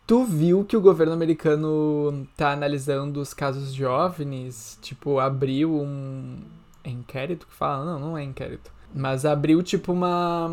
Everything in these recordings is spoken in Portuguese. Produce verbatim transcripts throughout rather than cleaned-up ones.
Tu viu que o governo americano tá analisando os casos de OVNIs? Tipo, abriu um inquérito que fala? Não, não é inquérito. Mas abriu, tipo, uma...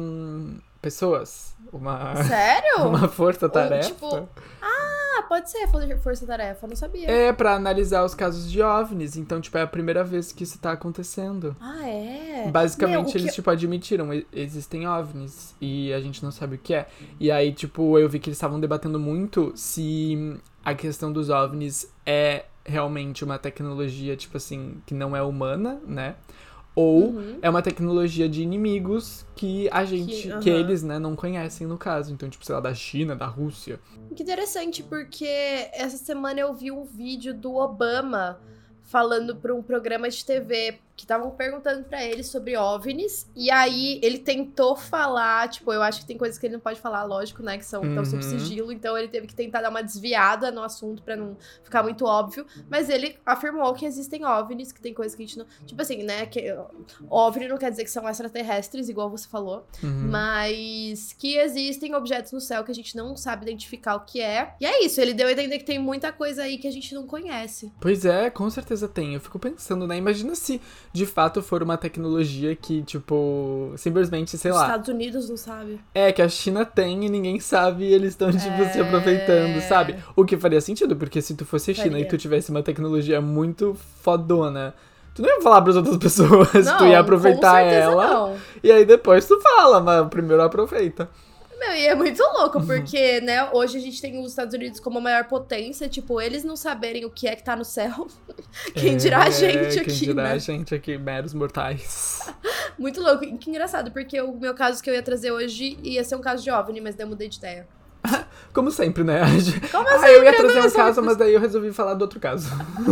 pessoas. Uma... Sério? uma força-tarefa. Tipo... Ah, pode ser força-tarefa, eu não sabia. É, pra analisar os casos de OVNIs. Então, tipo, é a primeira vez que isso tá acontecendo. Ah, é? Basicamente, Meu, eles, que... tipo, admitiram, existem OVNIs e a gente não sabe o que é. E aí, tipo, eu vi que eles estavam debatendo muito se a questão dos OVNIs é realmente uma tecnologia, tipo assim, que não é humana, né? Ou uhum. é uma tecnologia de inimigos que a gente, que, uhum. que eles, né, não conhecem no caso. Então, tipo, sei lá, da China, da Rússia. Que interessante, porque essa semana eu vi um vídeo do Obama falando para um programa de T V que estavam perguntando pra ele sobre OVNIs, e aí ele tentou falar, tipo, eu acho que tem coisas que ele não pode falar, lógico, né, que são uhum. tão sob sigilo, então ele teve que tentar dar uma desviada no assunto pra não ficar muito óbvio, mas ele afirmou que existem OVNIs, que tem coisas que a gente não... Tipo assim, né, que OVNI não quer dizer que são extraterrestres, igual você falou, uhum. mas que existem objetos no céu que a gente não sabe identificar o que é, e é isso, ele deu a entender que tem muita coisa aí que a gente não conhece. Pois é, com certeza tem, eu fico pensando, né, imagina se de fato for uma tecnologia que, tipo, simplesmente, sei Os lá... Estados Unidos não sabe. É, que a China tem e ninguém sabe e eles estão, tipo, é... se aproveitando, sabe? O que faria sentido, porque se tu fosse a China faria. E tu tivesse uma tecnologia muito fodona, tu não ia falar pras outras pessoas, não, tu ia aproveitar com ela, não. E aí depois tu fala, mas primeiro aproveita. Meu, e é muito louco, porque, uhum. né, hoje a gente tem os Estados Unidos como a maior potência, tipo, eles não saberem o que é que tá no céu. Quem é, dirá a gente quem aqui, dirá né? a gente aqui, meros mortais. Muito louco, e que engraçado, porque o meu caso que eu ia trazer hoje ia ser um caso de OVNI, mas daí eu mudei de ideia. Como sempre, né? Como ah, assim? eu ia trazer um caso, mas daí eu resolvi falar do outro caso.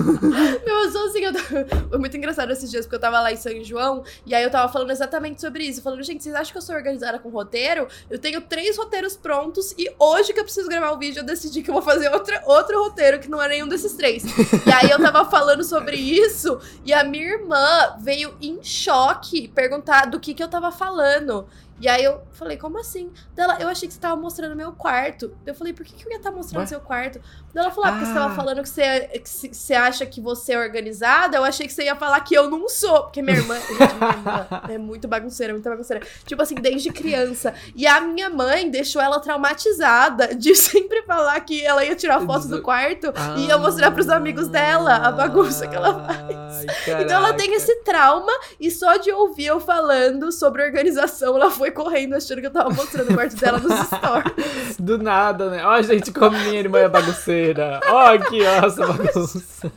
Meu, eu sou assim, eu tô... foi muito engraçado esses dias, porque eu tava lá em São João, e aí eu tava falando exatamente sobre isso, falando, gente, vocês acham que eu sou organizada com roteiro? Eu tenho três roteiros prontos, e hoje que eu preciso gravar o vídeo, eu decidi que eu vou fazer outra, outro roteiro, que não é nenhum desses três. E aí eu tava falando sobre isso, e a minha irmã veio em choque perguntar do que que eu tava falando. E aí eu falei, como assim? Dela, eu achei que você tava mostrando meu quarto. Eu falei, por que, que eu ia estar mostrando Ué? seu quarto? Ela falou, ah, porque ah. você tava falando que você, que você acha que você é organizada. Eu achei que você ia falar que eu não sou. Porque minha irmã, gente, minha irmã é muito bagunceira, muito bagunceira. Tipo assim, desde criança. E a minha mãe deixou ela traumatizada de sempre falar que ela ia tirar foto do quarto ah. e ia mostrar pros amigos dela a bagunça que ela faz. Ai, então ela tem esse trauma e só de ouvir eu falando sobre organização, ela foi correndo achando que eu tava mostrando o quarto dela nos stories. Do nada, né? Ó, gente, como minha irmã é bagunceira. Ó, aqui, ó, essa bagunça.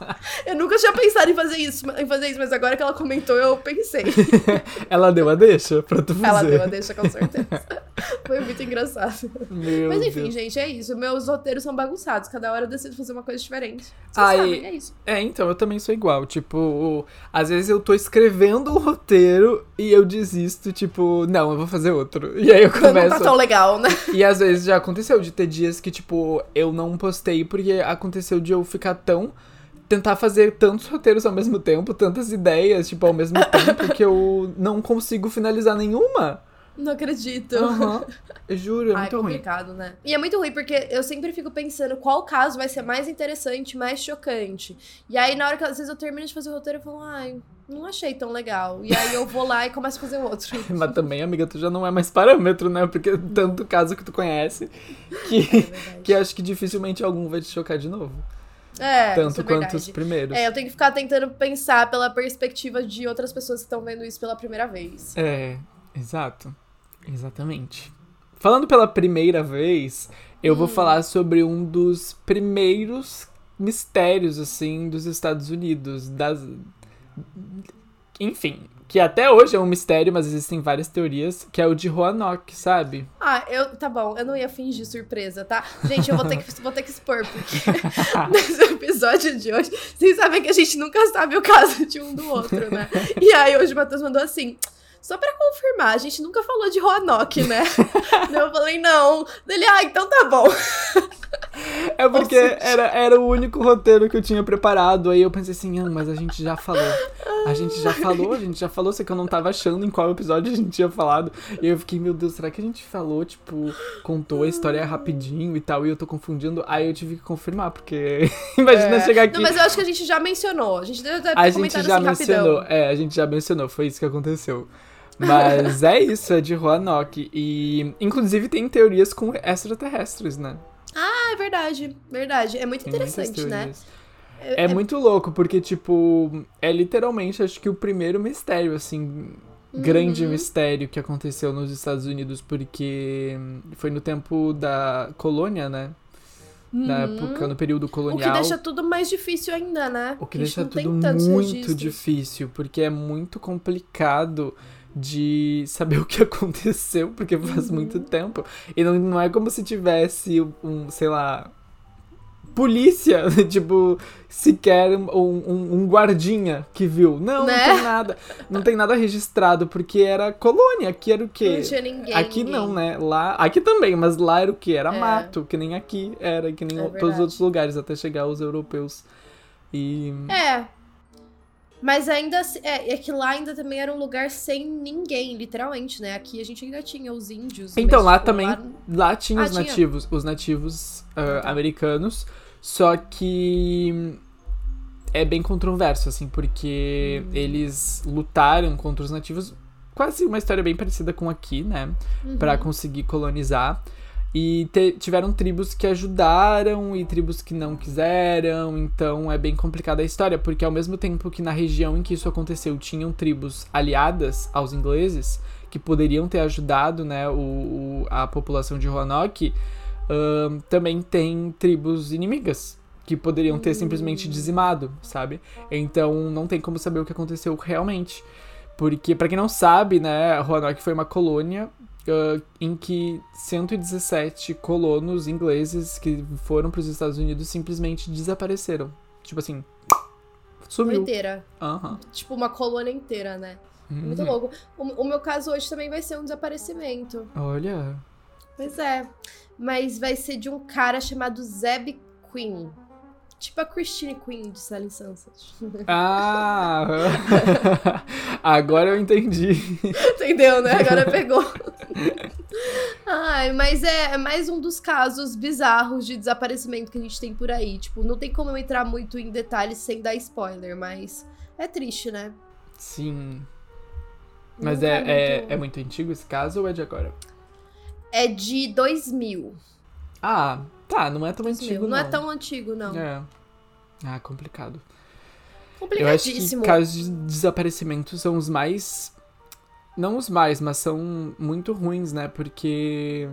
Eu nunca tinha pensado em fazer isso, em fazer isso, mas agora que ela comentou, eu pensei. Ela deu a deixa pra tu fazer. Ela deu a deixa, com certeza. Foi muito engraçado. Meu mas enfim, Deus. gente, é isso. Meus roteiros são bagunçados. Cada hora eu decido fazer uma coisa diferente. Vocês Ai, sabem, é isso. É, então, eu também sou igual. Tipo, às vezes eu tô escrevendo um roteiro e eu desisto, tipo, não, eu vou fazer outro. E aí eu começo... Não tá tão legal, né? E às vezes já aconteceu de ter dias que, tipo, eu não postei porque aconteceu de eu ficar tão... Tentar fazer tantos roteiros ao mesmo tempo, tantas ideias, tipo, ao mesmo tempo, que eu não consigo finalizar nenhuma. Não acredito. Uhum. Eu juro, é Ai, muito é ruim. complicado, né? E é muito ruim porque eu sempre fico pensando qual caso vai ser mais interessante, mais chocante. E aí, na hora que às vezes eu termino de fazer o roteiro, eu falo, ai, não achei tão legal. E aí eu vou lá e começo a fazer outro. Mas também, amiga, tu já não é mais parâmetro, né? Porque tanto caso que tu conhece que, é que acho que dificilmente algum vai te chocar de novo. É, tanto é quanto os primeiros. É, eu tenho que ficar tentando pensar pela perspectiva de outras pessoas que estão vendo isso pela primeira vez. É, exato. Exatamente. Falando pela primeira vez, eu hum. vou falar sobre um dos primeiros mistérios, assim, dos Estados Unidos. Das... Enfim, que até hoje é um mistério, mas existem várias teorias, que é o de Roanoke, sabe? Ah, eu, tá bom, eu não ia fingir surpresa, tá? Gente, eu vou ter que, vou ter que expor, porque nesse episódio de hoje, vocês sabem que a gente nunca sabe o caso de um do outro, né? E aí hoje o Matheus mandou assim... Só pra confirmar, a gente nunca falou de Roanoke, né? Eu falei, não. Ele, ah, então tá bom. É porque seja... era, era o único roteiro que eu tinha preparado. Aí eu pensei assim, ah, mas a gente já falou. A gente já falou, a gente já falou, só que eu não tava achando em qual episódio a gente tinha falado. E eu fiquei, meu Deus, será que a gente falou, tipo, contou a história rapidinho e tal, e eu tô confundindo? Aí eu tive que confirmar, porque imagina É. chegar aqui... Não, mas eu acho que a gente já mencionou. A gente deve ter A gente comentado já assim mencionou, rapidão. é, a gente já mencionou, foi isso que aconteceu. Mas é isso, é de Roanoke. E, inclusive, tem teorias com extraterrestres, né? Ah, é verdade, verdade. É muito Tem muitas interessante, né? teorias. É, é muito louco, porque, tipo, é literalmente, acho que o primeiro mistério, assim, grande Uhum. mistério que aconteceu nos Estados Unidos, porque foi no tempo da colônia, né? Na época, no período O que colonial. deixa tudo mais difícil ainda, né? O que A gente deixa não tem tudo tantos muito registros. difícil, porque é muito complicado de saber o que aconteceu, porque faz Uhum. muito tempo. E não, não é como se tivesse um, sei lá, polícia, tipo, sequer um, um, um guardinha que viu. Não, Né? não tem nada. Não tem nada registrado, porque era colônia. Aqui era o quê? Não tinha ninguém. Aqui ninguém. não, né? Lá, aqui também, mas lá era o quê? Era É. mato, que nem aqui era, que nem É o- todos os verdade. outros lugares, até chegar os europeus. E... É. Mas ainda assim- é, é que lá ainda também era um lugar sem ninguém, literalmente, né? Aqui a gente ainda tinha os índios. Então, mas, lá tipo, também, lá- lá tinha Ah, os tinha? nativos, os nativos ah, tá. americanos, só que é bem controverso, assim, porque Hum. eles lutaram contra os nativos, quase uma história bem parecida com aqui, né, Uhum. pra conseguir colonizar, e te- tiveram tribos que ajudaram e tribos que não quiseram, então é bem complicada a história, porque ao mesmo tempo que na região em que isso aconteceu tinham tribos aliadas aos ingleses, que poderiam ter ajudado, né, o, o- a população de Roanoke, ahn, também tem tribos inimigas, que poderiam ter simplesmente dizimado, sabe? Então não tem como saber o que aconteceu realmente. Porque, pra quem não sabe, né, Roanoke foi uma colônia ah, em que cento e dezessete colonos ingleses que foram pros Estados Unidos simplesmente desapareceram. Tipo assim, sumiu. Doideira. Aham. Tipo, uma colônia inteira, né? Muito Uhum. louco. O, o meu caso hoje também vai ser um desaparecimento. Olha. Pois é. Mas vai ser de um cara chamado Zeb Queen. Tipo a Christine Queen de Selling Sunset. Ah! Agora eu entendi. Entendeu, né? Agora pegou. Ai, mas é, é mais um dos casos bizarros de desaparecimento que a gente tem por aí. Tipo, não tem como eu entrar muito em detalhes sem dar spoiler, mas é triste, né? Sim. Mas Não é, muito- é, é muito antigo esse caso ou é de agora? É de dois mil. Ah, tá, não é tão dois mil. antigo, Não não. é tão antigo, não. É. Ah, complicado. Eu acho que Complicadíssimo. casos de desaparecimento são os mais... Não os mais, mas são muito ruins, né? Porque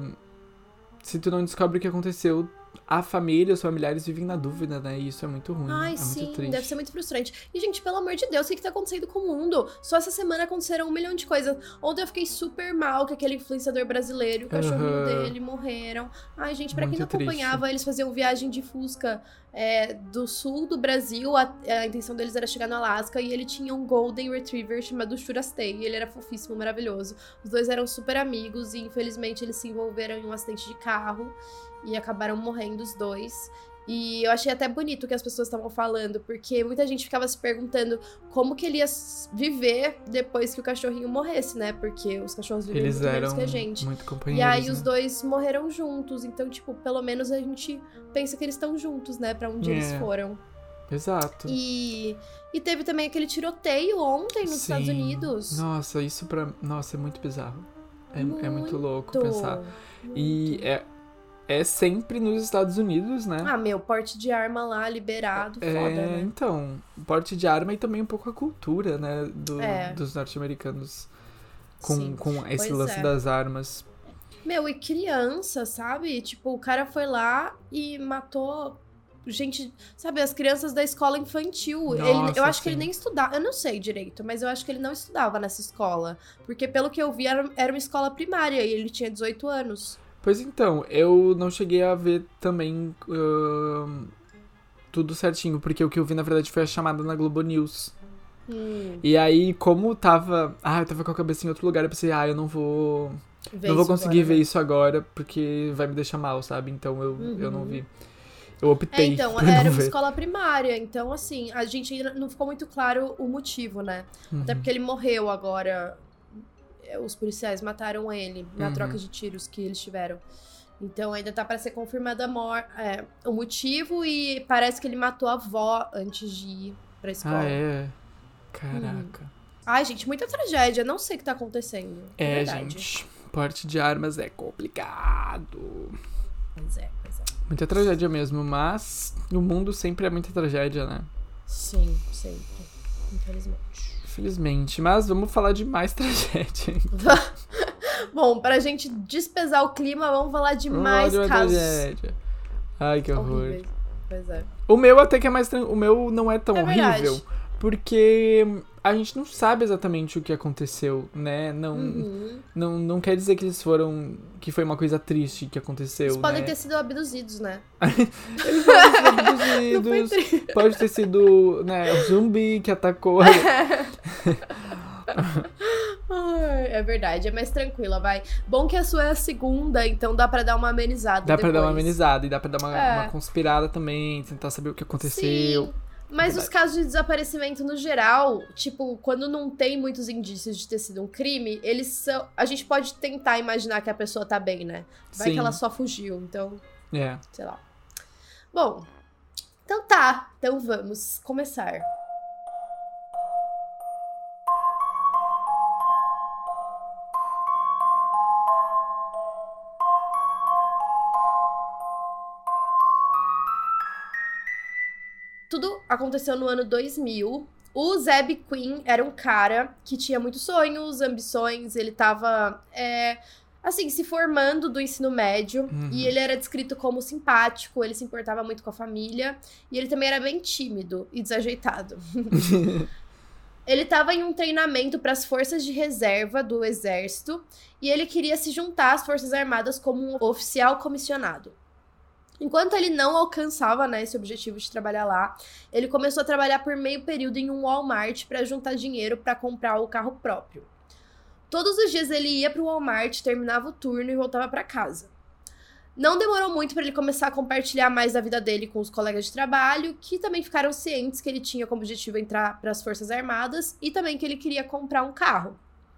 se tu não descobre o que aconteceu, a família, os familiares vivem na dúvida, né? E isso é muito ruim. Ai, é sim, muito triste. deve ser muito frustrante. E, gente, pelo amor de Deus, o que, que tá acontecendo com o mundo? Só essa semana aconteceram um milhão de coisas. Ontem eu fiquei super mal que aquele influenciador brasileiro, o cachorrinho Aham. dele, morreram. Ai, gente, pra quem Muito não acompanhava, eles faziam viagem de Fusca é, do sul do Brasil. A, a intenção deles era chegar no Alasca. E ele tinha um Golden Retriever chamado Shurastei. E ele era fofíssimo, maravilhoso. Os dois eram super amigos e, infelizmente, eles se envolveram em um acidente de carro. E acabaram morrendo os dois. E eu achei até bonito o que as pessoas estavam falando, porque muita gente ficava se perguntando como que ele ia s- viver depois que o cachorrinho morresse, né? Porque os cachorros vivem Eles muito menos eram que a gente. muito E companheiros, aí né? os dois morreram juntos, então, tipo, pelo menos a gente pensa que eles estão juntos, né? Pra onde eles É. foram. Exato. E, e teve também aquele tiroteio ontem nos Estados Sim. Unidos. Nossa, isso pra... Nossa, é muito bizarro. É muito, é muito louco Muito, pensar. E é, é sempre nos Estados Unidos, né? Ah, meu, porte de arma lá liberado, É, foda, né? então, porte de arma e também um pouco a cultura, né, do- É. dos norte-americanos com, Sim. com esse Pois lance é. das armas. Meu, e criança, sabe? Tipo, o cara foi lá e matou gente, sabe, as crianças da escola infantil. Ele- Nossa, eu acho que ele sim. nem estudava, eu não sei direito, mas eu acho que ele não estudava nessa escola. Porque pelo que eu vi, era, era uma escola primária e ele tinha dezoito anos. Pois então, eu não cheguei a ver também ahn, tudo certinho, porque o que eu vi, na verdade, foi a chamada na Globo News. Hum, E aí, como tava... Ah, eu tava com a cabeça em outro lugar, eu pensei, ah, eu não vou... vê não vou isso conseguir agora, ver né? isso agora, porque vai me deixar mal, sabe? Então eu, eu não Uhum. vi. Eu optei É, então, por era não uma ver. escola primária, então, assim, a gente ainda não ficou muito claro o motivo, né? Uhum. Até porque ele morreu agora. É, os policiais mataram ele na Uhum. troca de tiros que eles tiveram. Então, ainda tá pra ser confirmada a mor- é, o motivo e parece que ele matou a avó antes de ir pra escola. Ah, é? Caraca. Ai, gente, muita tragédia. Não sei o que tá acontecendo. É, verdade. gente. Porte de armas é complicado. Pois é, pois é. Muita tragédia mesmo, mas no mundo sempre é muita tragédia, né? Sim, sempre. Infelizmente. Infelizmente. Mas vamos falar de mais tragédia. Bom, pra gente despesar o clima, vamos falar de Vamos mais falar de uma casos tragédia. Ai, que horror. horríveis. Pois é. O meu até que é mais tran... O meu não é tão É verdade. horrível. Porque a gente não sabe exatamente o que aconteceu, né? Não, Uhum. não, não quer dizer que eles foram... Que foi uma coisa triste que aconteceu, Eles né? podem ter sido abduzidos, né? Eles podem ter sido Não foi abduzidos. triste. Pode ter sido, né, o zumbi que atacou. Ai, é verdade, é mais tranquila, vai. Bom que a sua é a segunda, então dá pra dar uma amenizada Dá pra depois. dar uma amenizada e dá pra dar uma, É. uma conspirada também, tentar saber o que aconteceu. Sim, mas Verdade. os casos de desaparecimento no geral, tipo, quando não tem muitos indícios de ter sido um crime, eles são... A gente pode tentar imaginar que a pessoa tá bem, né? Vai Sim. que ela só fugiu, então, É. sei lá. Bom, então tá. Então vamos começar. Tudo aconteceu no ano dois mil. O Zeb Quinn era um cara que tinha muitos sonhos, ambições, ele tava, é, assim, se formando do ensino médio, Uhum. e ele era descrito como simpático, ele se importava muito com a família, e ele também era bem tímido e desajeitado. Ele tava em um treinamento para as forças de reserva do exército, e ele queria se juntar às forças armadas como um oficial comissionado. Enquanto ele não alcançava, né, esse objetivo de trabalhar lá, ele começou a trabalhar por meio período em um Walmart para juntar dinheiro para comprar o carro próprio. Todos os dias ele ia pro Walmart, terminava o turno e voltava para casa. Não demorou muito para ele começar a compartilhar mais da vida dele com os colegas de trabalho, que também ficaram cientes que ele tinha como objetivo entrar para as Forças Armadas e também que ele queria comprar um carro.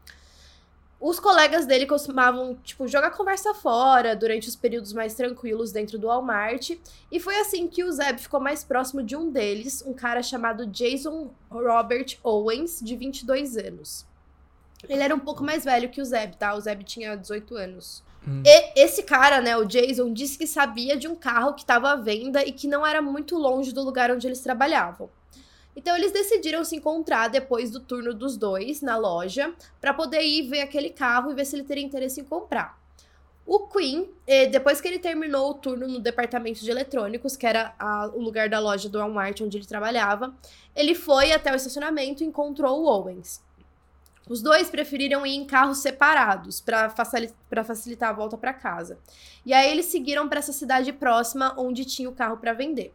Os colegas dele costumavam, tipo, jogar conversa fora durante os períodos mais tranquilos dentro do Walmart. E foi assim que o Zeb ficou mais próximo de um deles, um cara chamado Jason Robert Owens, de vinte e dois anos. Ele era um pouco mais velho que o Zeb, tá? O Zeb tinha dezoito anos. Hum. E esse cara, né, o Jason, disse que sabia de um carro que estava à venda e que não era muito longe do lugar onde eles trabalhavam. Então eles decidiram se encontrar depois do turno dos dois na loja para poder ir ver aquele carro e ver se ele teria interesse em comprar. O Quinn, depois que ele terminou o turno no departamento de eletrônicos, que era a, o lugar da loja do Walmart onde ele trabalhava, ele foi até o estacionamento e encontrou o Owens. Os dois preferiram ir em carros separados para facilitar, para facilitar a volta para casa. E aí eles seguiram para essa cidade próxima onde tinha o carro para vender.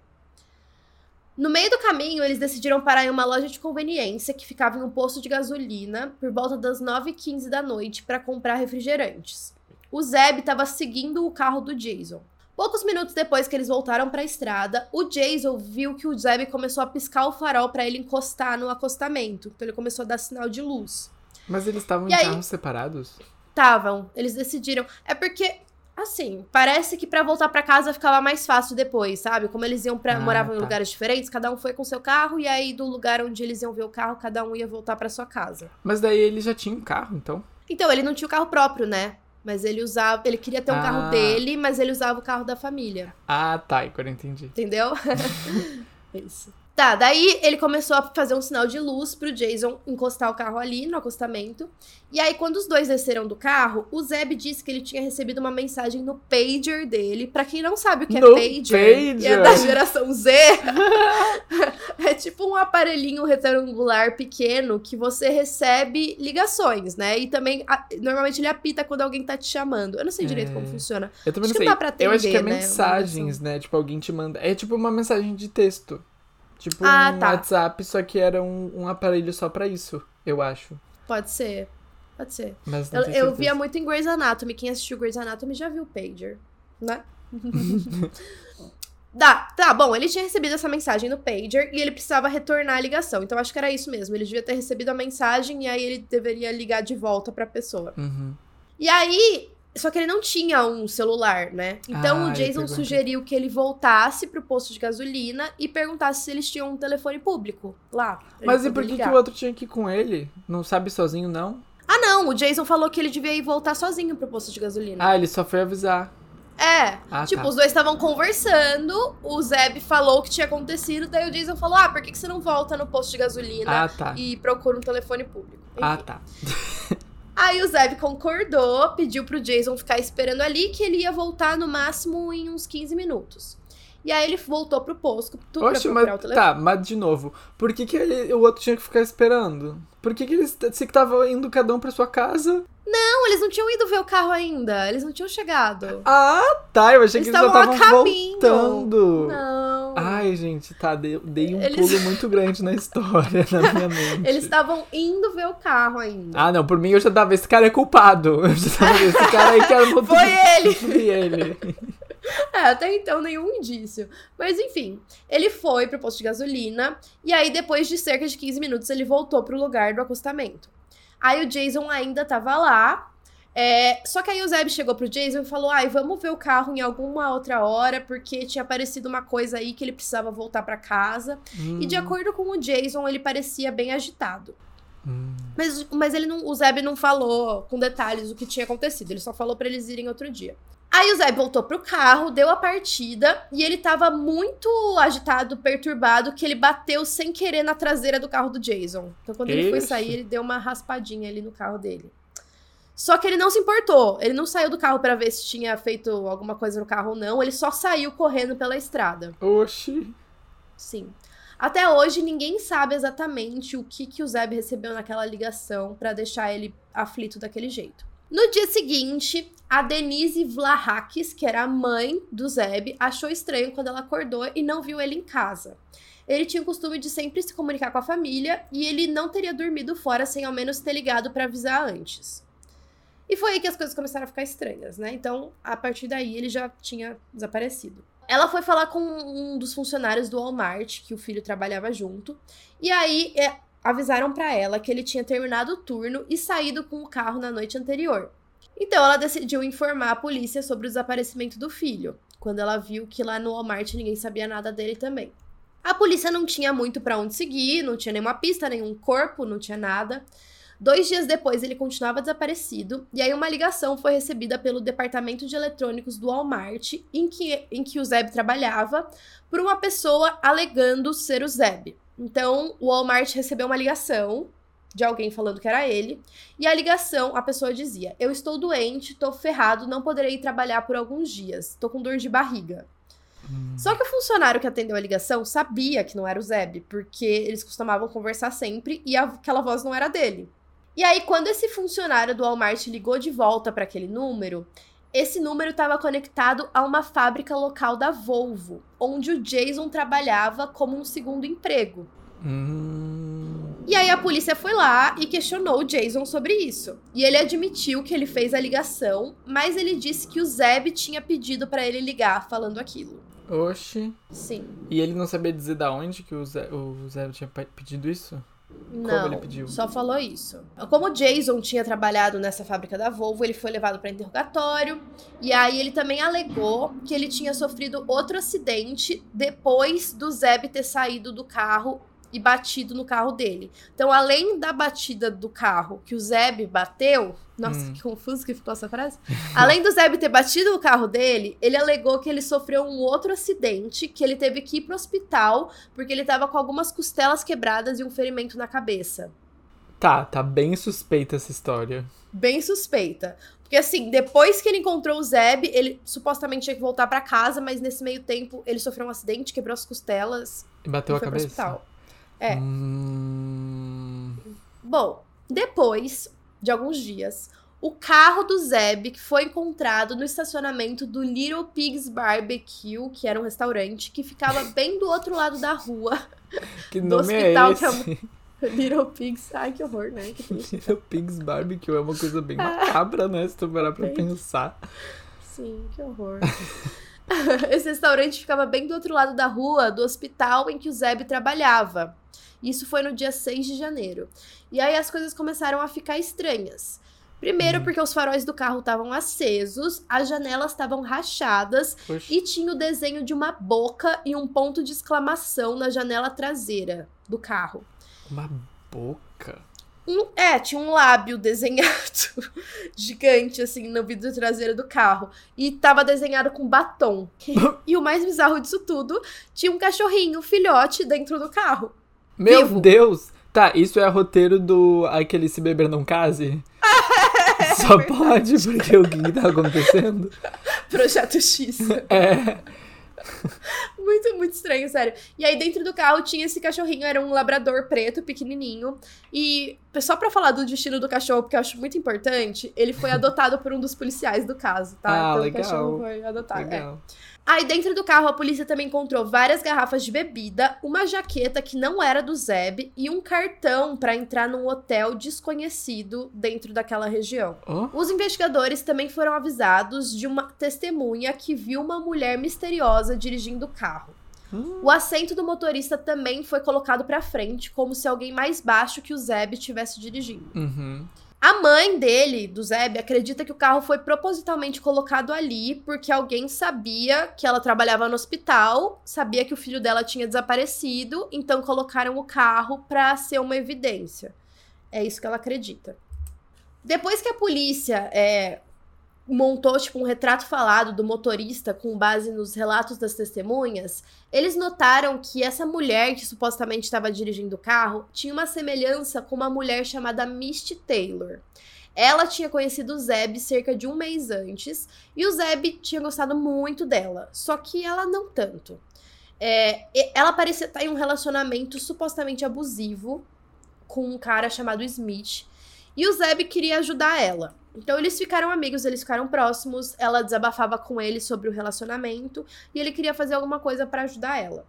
No meio do caminho, eles decidiram parar em uma loja de conveniência que ficava em um posto de gasolina por volta das nove e quinze da noite para comprar refrigerantes. O Zeb estava seguindo o carro do Jason. Poucos minutos depois que eles voltaram para a estrada, o Jason viu que o Zeb começou a piscar o farol para ele encostar no acostamento. Então ele começou a dar sinal de luz. Mas eles estavam E em aí- carros separados? Estavam, eles decidiram. É porque, assim, parece que pra voltar pra casa ficava mais fácil depois, sabe? Como eles iam para Ah, moravam em tá. lugares diferentes, cada um foi com seu carro e aí do lugar onde eles iam ver o carro, cada um ia voltar pra sua casa. Mas daí ele já tinha um carro, então? Então, ele não tinha o carro próprio, né? Mas ele usava, ele queria ter um Ah. carro dele, mas ele usava o carro da família. Ah, tá, agora eu entendi. Entendeu? Isso. Tá, daí ele começou a fazer um sinal de luz pro Jason encostar o carro ali no acostamento. E aí, quando os dois desceram do carro, o Zeb disse que ele tinha recebido uma mensagem no pager dele. Pra quem não sabe o que No é pager, pager? e é da geração Z, é tipo um aparelhinho retangular pequeno que você recebe ligações, né? E também, a- normalmente ele apita quando alguém tá te chamando. Eu não sei direito É. como funciona. Eu também Acho não que sei. dá pra eu acho que é atender, né, uma mensagens, né? Tipo, alguém te manda. É tipo uma mensagem de texto. Tipo Ah, um tá. WhatsApp, só que era um, um aparelho só pra isso, eu acho. Pode ser. Pode ser. Mas não Eu, tenho eu certeza. via muito em Grey's Anatomy. Quem assistiu Grey's Anatomy já viu o pager, né? Dá, tá, bom, ele tinha recebido essa mensagem no pager e ele precisava retornar a ligação. Então, acho que era isso mesmo. Ele devia ter recebido a mensagem e aí ele deveria ligar de volta pra pessoa. Uhum. E aí, só que ele não tinha um celular, né? Então, Ah, o Jason ele sugeriu que ele voltasse pro posto de gasolina e perguntasse se eles tinham um telefone público lá. pra Mas ele e por poder que, que ligar. o outro tinha que ir com ele? Não sabe sozinho, não? Ah, não, o Jason falou que ele devia ir voltar sozinho pro posto de gasolina. Ah, ele só foi avisar. É, Ah, tipo, tá. os dois estavam conversando, o Zeb falou o que tinha acontecido, daí o Jason falou, ah, por que, que você não volta no posto de gasolina Ah, tá. e procura um telefone público? Ah, Enfim. tá. Aí o Zeb concordou, pediu pro Jason ficar esperando ali, que ele ia voltar no máximo em uns quinze minutos. E aí ele voltou pro posto pra Oxe, procurar mas o telefone. tá, mas de novo, por que, que ele- o outro tinha que ficar esperando? Por que, que eles se que tava indo cada um pra sua casa? Não, eles não tinham ido ver o carro ainda, eles não tinham chegado. Ah, tá, eu achei Eles que eles já estavam a estavam caminho. voltando. Não. Ai, gente, tá, dei, dei um Eles- pulo muito grande na história, na minha mente. Eles estavam indo ver o carro ainda. Ah, não, por mim eu já tava, esse cara é culpado. Eu já tava, esse cara aí que armou tudo. Foi ele! Foi ele. É, até então nenhum indício. Mas enfim, ele foi pro posto de gasolina e aí depois de cerca de quinze minutos ele voltou pro lugar do acostamento. Aí o Jason ainda tava lá, é, só que aí o Zeb chegou pro Jason e falou, ai, vamos ver o carro em alguma outra hora, porque tinha aparecido uma coisa aí que ele precisava voltar pra casa. Hum, E de acordo com o Jason, ele parecia bem agitado. hum. Mas, mas ele não, o Zeb não falou com detalhes o que tinha acontecido, ele só falou pra eles irem outro dia. Aí o Zeb voltou pro carro, deu a partida e ele tava muito agitado, perturbado, que ele bateu sem querer na traseira do carro do Jason. Então quando ele foi Ixi. sair, ele deu uma raspadinha ali no carro dele. Só que ele não se importou, ele não saiu do carro pra ver se tinha feito alguma coisa no carro ou não, ele só saiu correndo pela estrada. Oxi. Sim. Até hoje, ninguém sabe exatamente o que, que o Zeb recebeu naquela ligação pra deixar ele aflito daquele jeito. No dia seguinte, a Denise Vlahakis, que era a mãe do Zeb, achou estranho quando ela acordou e não viu ele em casa. Ele tinha o costume de sempre se comunicar com a família e ele não teria dormido fora sem ao menos ter ligado pra avisar antes. E foi aí que as coisas começaram a ficar estranhas, né? Então, a partir daí, ele já tinha desaparecido. Ela foi falar com um dos funcionários do Walmart, que o filho trabalhava junto, e aí é, avisaram pra ela que ele tinha terminado o turno e saído com o carro na noite anterior. Então ela decidiu informar a polícia sobre o desaparecimento do filho, quando ela viu que lá no Walmart ninguém sabia nada dele também. A polícia não tinha muito pra onde seguir, não tinha nenhuma pista, nenhum corpo, não tinha nada. Dois dias depois, ele continuava desaparecido, e aí uma ligação foi recebida pelo departamento de eletrônicos do Walmart, em que, em que o Zeb trabalhava, por uma pessoa alegando ser o Zeb. Então, o Walmart recebeu uma ligação de alguém falando que era ele, e a ligação, a pessoa dizia, eu estou doente, tô ferrado, não poderei ir trabalhar por alguns dias, tô com dor de barriga. Hum. Só que o funcionário que atendeu a ligação sabia que não era o Zeb, porque eles costumavam conversar sempre e aquela voz não era dele. E aí, quando esse funcionário do Walmart ligou de volta para aquele número, esse número estava conectado a uma fábrica local da Volvo, onde o Jason trabalhava como um segundo emprego. Hum. E aí a polícia foi lá e questionou o Jason sobre isso. E ele admitiu que ele fez a ligação, mas ele disse que o Zeb tinha pedido para ele ligar falando aquilo. Oxi. Sim. E ele não sabia dizer da onde que o Zé, o Zé tinha pe- pedido isso? Não, ele pediu? só falou isso. Como o Jason tinha trabalhado nessa fábrica da Volvo, ele foi levado para interrogatório. E aí ele também alegou que ele tinha sofrido outro acidente depois do Zeb ter saído do carro e batido no carro dele. Então, além da batida do carro que o Zeb bateu... Nossa, Hum. que confuso que ficou essa frase. Além do Zeb ter batido no carro dele, ele alegou que ele sofreu um outro acidente, que ele teve que ir pro hospital, porque ele tava com algumas costelas quebradas e um ferimento na cabeça. Tá, tá bem suspeita essa história. Bem suspeita. Porque assim, depois que ele encontrou o Zeb, ele supostamente tinha que voltar pra casa, mas nesse meio tempo ele sofreu um acidente, quebrou as costelas E bateu e a foi pro cabeça? hospital. É. Hum... Bom, depois de alguns dias, o carro do Zeb que foi encontrado no estacionamento do Little Pigs Barbecue, que era um restaurante que ficava bem do outro lado da rua. Que Do nome hospital é que é esse? Little Pigs, ai que horror, né? Que triste. Little Pigs Barbecue é uma coisa bem macabra, né? Se tu parar pra Bem. pensar. Sim, que horror. Esse restaurante ficava bem do outro lado da rua do hospital em que o Zeb trabalhava. Isso foi no dia seis de janeiro. E aí as coisas começaram a ficar estranhas. Primeiro, porque os faróis do carro estavam acesos, as janelas estavam rachadas Oxi. e tinha o desenho de uma boca e um ponto de exclamação na janela traseira do carro. Uma boca? Um, é, tinha um lábio desenhado gigante, assim, no vidro traseiro do carro. E tava desenhado com batom. E o mais bizarro disso tudo, tinha um cachorrinho, um filhote, dentro do carro. Meu Vivo. Deus! Tá, isso é roteiro do aquele Se Beber Não Case? Só pode, porque o que que tá acontecendo? Projeto X. É. Muito, muito estranho, sério. E aí dentro do carro tinha esse cachorrinho, era um labrador preto, pequenininho. E só pra falar do destino do cachorro, porque eu acho muito importante, ele foi adotado por um dos policiais do caso, tá? Ah, então legal. o cachorro foi adotado. Legal. É. Aí dentro do carro a polícia também encontrou várias garrafas de bebida, uma jaqueta que não era do Zeb e um cartão pra entrar num hotel desconhecido dentro daquela região. Oh? Os investigadores também foram avisados de uma testemunha que viu uma mulher misteriosa dirigindo o carro. Hum. O assento do motorista também foi colocado pra frente, como se alguém mais baixo que o Zeb estivesse dirigindo. Uhum. A mãe dele, do Zeb, acredita que o carro foi propositalmente colocado ali porque alguém sabia que ela trabalhava no hospital, sabia que o filho dela tinha desaparecido, então colocaram o carro pra ser uma evidência. É isso que ela acredita. Depois que a polícia é, montou tipo, um retrato falado do motorista com base nos relatos das testemunhas, eles notaram que essa mulher que supostamente estava dirigindo o carro tinha uma semelhança com uma mulher chamada Misty Taylor. Ela tinha conhecido o Zeb cerca de um mês antes e o Zeb tinha gostado muito dela, só que ela não tanto. É, ela parecia estar em um relacionamento supostamente abusivo com um cara chamado Smith e o Zeb queria ajudar ela. Então eles ficaram amigos, eles ficaram próximos, ela desabafava com ele sobre o relacionamento e ele queria fazer alguma coisa pra ajudar ela.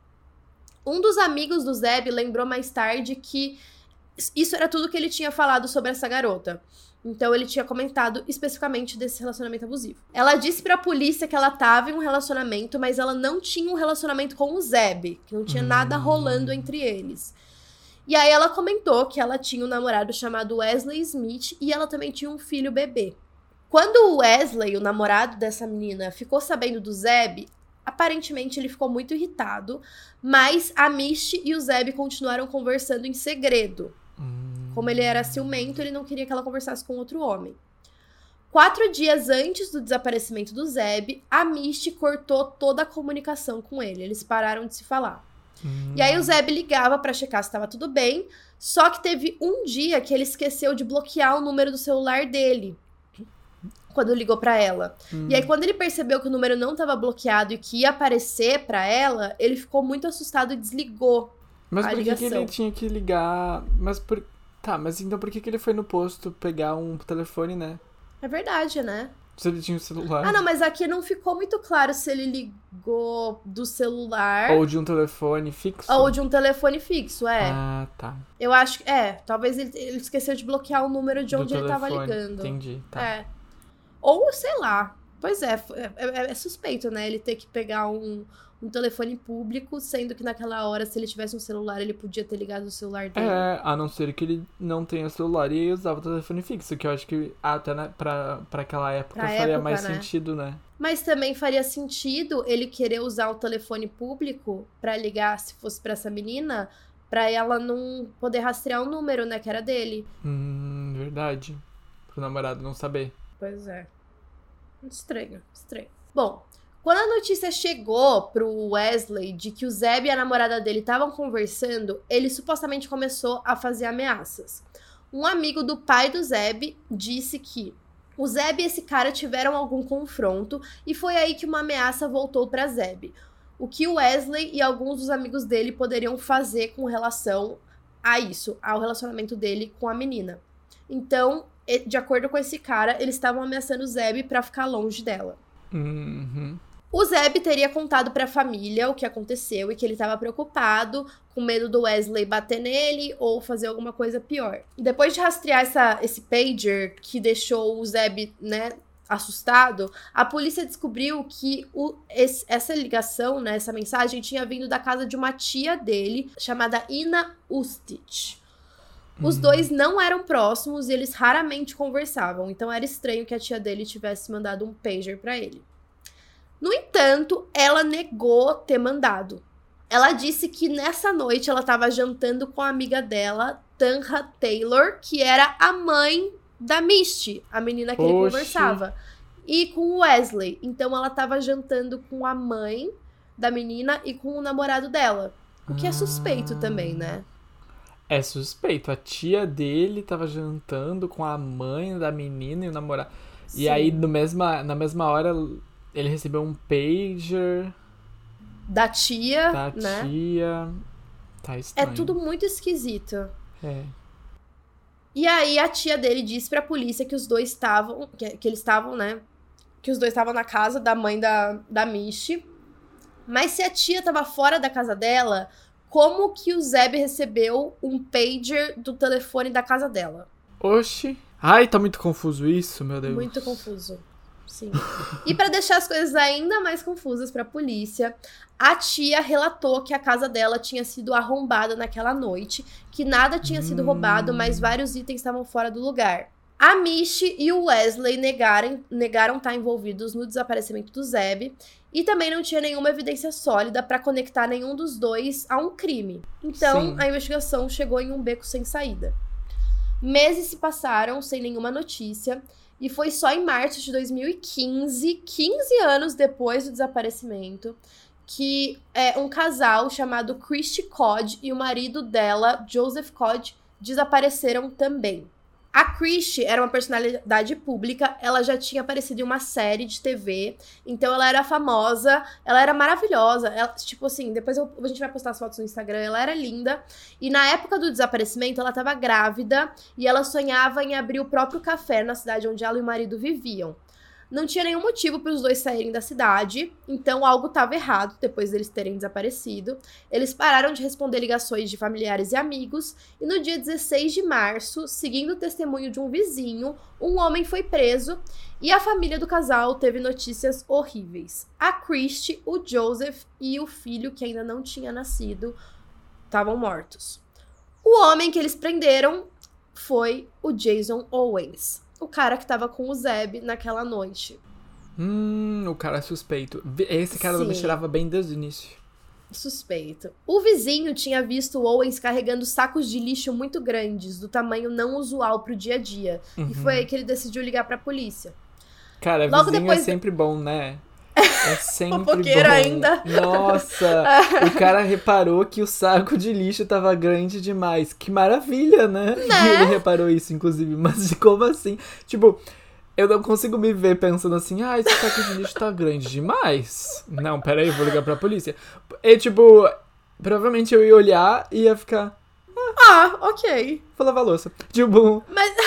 Um dos amigos do Zeb lembrou mais tarde que isso era tudo que ele tinha falado sobre essa garota. Então ele tinha comentado especificamente desse relacionamento abusivo. Ela disse pra polícia que ela tava em um relacionamento, mas ela não tinha um relacionamento com o Zeb, que não tinha nada rolando entre eles. E aí ela comentou que ela tinha um namorado chamado Wesley Smith e ela também tinha um filho bebê. Quando o Wesley, o namorado dessa menina, ficou sabendo do Zeb, aparentemente ele ficou muito irritado, mas a Misty e o Zeb continuaram conversando em segredo. Como ele era ciumento, ele não queria que ela conversasse com outro homem. Quatro dias antes do desaparecimento do Zeb, a Misty cortou toda a comunicação com ele. Eles pararam de se falar. Hum. E aí o Zeb ligava pra checar se tava tudo bem, só que teve um dia que ele esqueceu de bloquear o número do celular dele, quando ligou pra ela. Hum. E aí quando ele percebeu que o número não tava bloqueado e que ia aparecer pra ela, ele ficou muito assustado e desligou Mas a por que, que ligação. ele tinha que ligar? Mas por... Tá, mas então por que, que ele foi no posto pegar um telefone, né? É verdade, né? Se ele tinha um celular. Ah, não, mas aqui não ficou muito claro se ele ligou do celular Ou de um telefone fixo. ou de um telefone fixo, é. Ah, tá. Eu acho que, é, talvez ele, ele esqueceu de bloquear o número de Do onde ele tava telefone. ligando. Entendi, tá. É. Ou, sei lá. Pois é, é, é, é suspeito, né? Ele ter que pegar um, um telefone público, sendo que naquela hora, se ele tivesse um celular, ele podia ter ligado o celular dele. É, a não ser que ele não tenha celular e usava o telefone fixo, que eu acho que até na, pra, pra aquela época Pra faria época, mais né? sentido, né? Mas também faria sentido ele querer usar o telefone público pra ligar, se fosse pra essa menina, pra ela não poder rastrear o número, né, que era dele. Hum, verdade. Pro namorado não saber. Pois é. Estranho, estranho. Bom, quando a notícia chegou pro Wesley de que o Zeb e a namorada dele estavam conversando, ele supostamente começou a fazer ameaças. Um amigo do pai do Zeb disse que o Zeb e esse cara tiveram algum confronto e foi aí que uma ameaça voltou pra Zeb. O que o Wesley e alguns dos amigos dele poderiam fazer com relação a isso, ao relacionamento dele com a menina. Então, de acordo com esse cara, eles estavam ameaçando o Zeb pra ficar longe dela. Uhum. O Zeb teria contado pra família o que aconteceu e que ele estava preocupado, com medo do Wesley bater nele ou fazer alguma coisa pior. Depois de rastrear essa, esse pager que deixou o Zeb, né, assustado, a polícia descobriu que o, esse, essa ligação, né, essa mensagem, tinha vindo da casa de uma tia dele, chamada Ina Ustich. Os Hum. dois não eram próximos e eles raramente conversavam, então era estranho que a tia dele tivesse mandado um pager pra ele. No entanto, ela negou ter mandado. Ela disse que nessa noite ela estava jantando com a amiga dela, Tanja Taylor, que era a mãe da Misty, a menina que ele Oxi. conversava, e com o Wesley. Então ela estava jantando com a mãe da menina e com o namorado dela. O que é suspeito Ah. também, né? É suspeito. A tia dele tava jantando com a mãe da menina e o namorado. E Sim. aí, no mesma, na mesma hora, ele recebeu um pager Da tia, da né? tia. Tá É estranho. tudo muito esquisito. É. E aí a tia dele disse pra polícia que os dois estavam, que, que eles estavam, né? Que os dois estavam na casa da mãe da, da Misty. Mas se a tia tava fora da casa dela, como que o Zeb recebeu um pager do telefone da casa dela? Oxi. Ai, tá muito confuso isso, meu Deus. Muito confuso. Sim. E pra deixar as coisas ainda mais confusas pra polícia, a tia relatou que a casa dela tinha sido arrombada naquela noite, que nada tinha sido Hum. roubado, mas vários itens estavam fora do lugar. A Misty e o Wesley negaram, negaram estar envolvidos no desaparecimento do Zeb, e também não tinha nenhuma evidência sólida pra conectar nenhum dos dois a um crime. Então, Sim. a investigação chegou em um beco sem saída. Meses se passaram sem nenhuma notícia, e foi só em março de dois mil e quinze, quinze anos depois do desaparecimento, que é, um casal chamado Christy Codd e o marido dela, Joseph Codd, desapareceram também. A Christy era uma personalidade pública, ela já tinha aparecido em uma série de T V, então ela era famosa, ela era maravilhosa, ela, tipo assim, depois eu, a gente vai postar as fotos no Instagram, ela era linda, e na época do desaparecimento ela estava grávida e ela sonhava em abrir o próprio café na cidade onde ela e o marido viviam. Não tinha nenhum motivo para os dois saírem da cidade, então algo estava errado depois deles terem desaparecido. Eles pararam de responder ligações de familiares e amigos, e no dia dezesseis de março, seguindo o testemunho de um vizinho, um homem foi preso e a família do casal teve notícias horríveis. A Christy, o Joseph e o filho, que ainda não tinha nascido, estavam mortos. O homem que eles prenderam foi o Jason Owens, o cara que tava com o Zeb naquela noite. Hum, o cara é suspeito. Esse cara não me Sim. cheirava bem desde o início. Suspeito. O vizinho tinha visto o Owens carregando sacos de lixo muito grandes, do tamanho não usual pro dia a dia. Uhum. E foi aí que ele decidiu ligar pra polícia. Cara, Logo vizinho depois- é sempre bom, né? É sempre Fofoqueiro bom. ainda. Nossa, o cara reparou que o saco de lixo tava grande demais. Que maravilha, né? Né? Ele reparou isso, inclusive. Mas como assim? Tipo, eu não consigo me ver pensando assim, ah, esse saco de lixo tá grande demais. Não, peraí, eu vou ligar pra polícia. E tipo, provavelmente eu ia olhar e ia ficar, Ah, ok. vou lavar a louça. Tipo,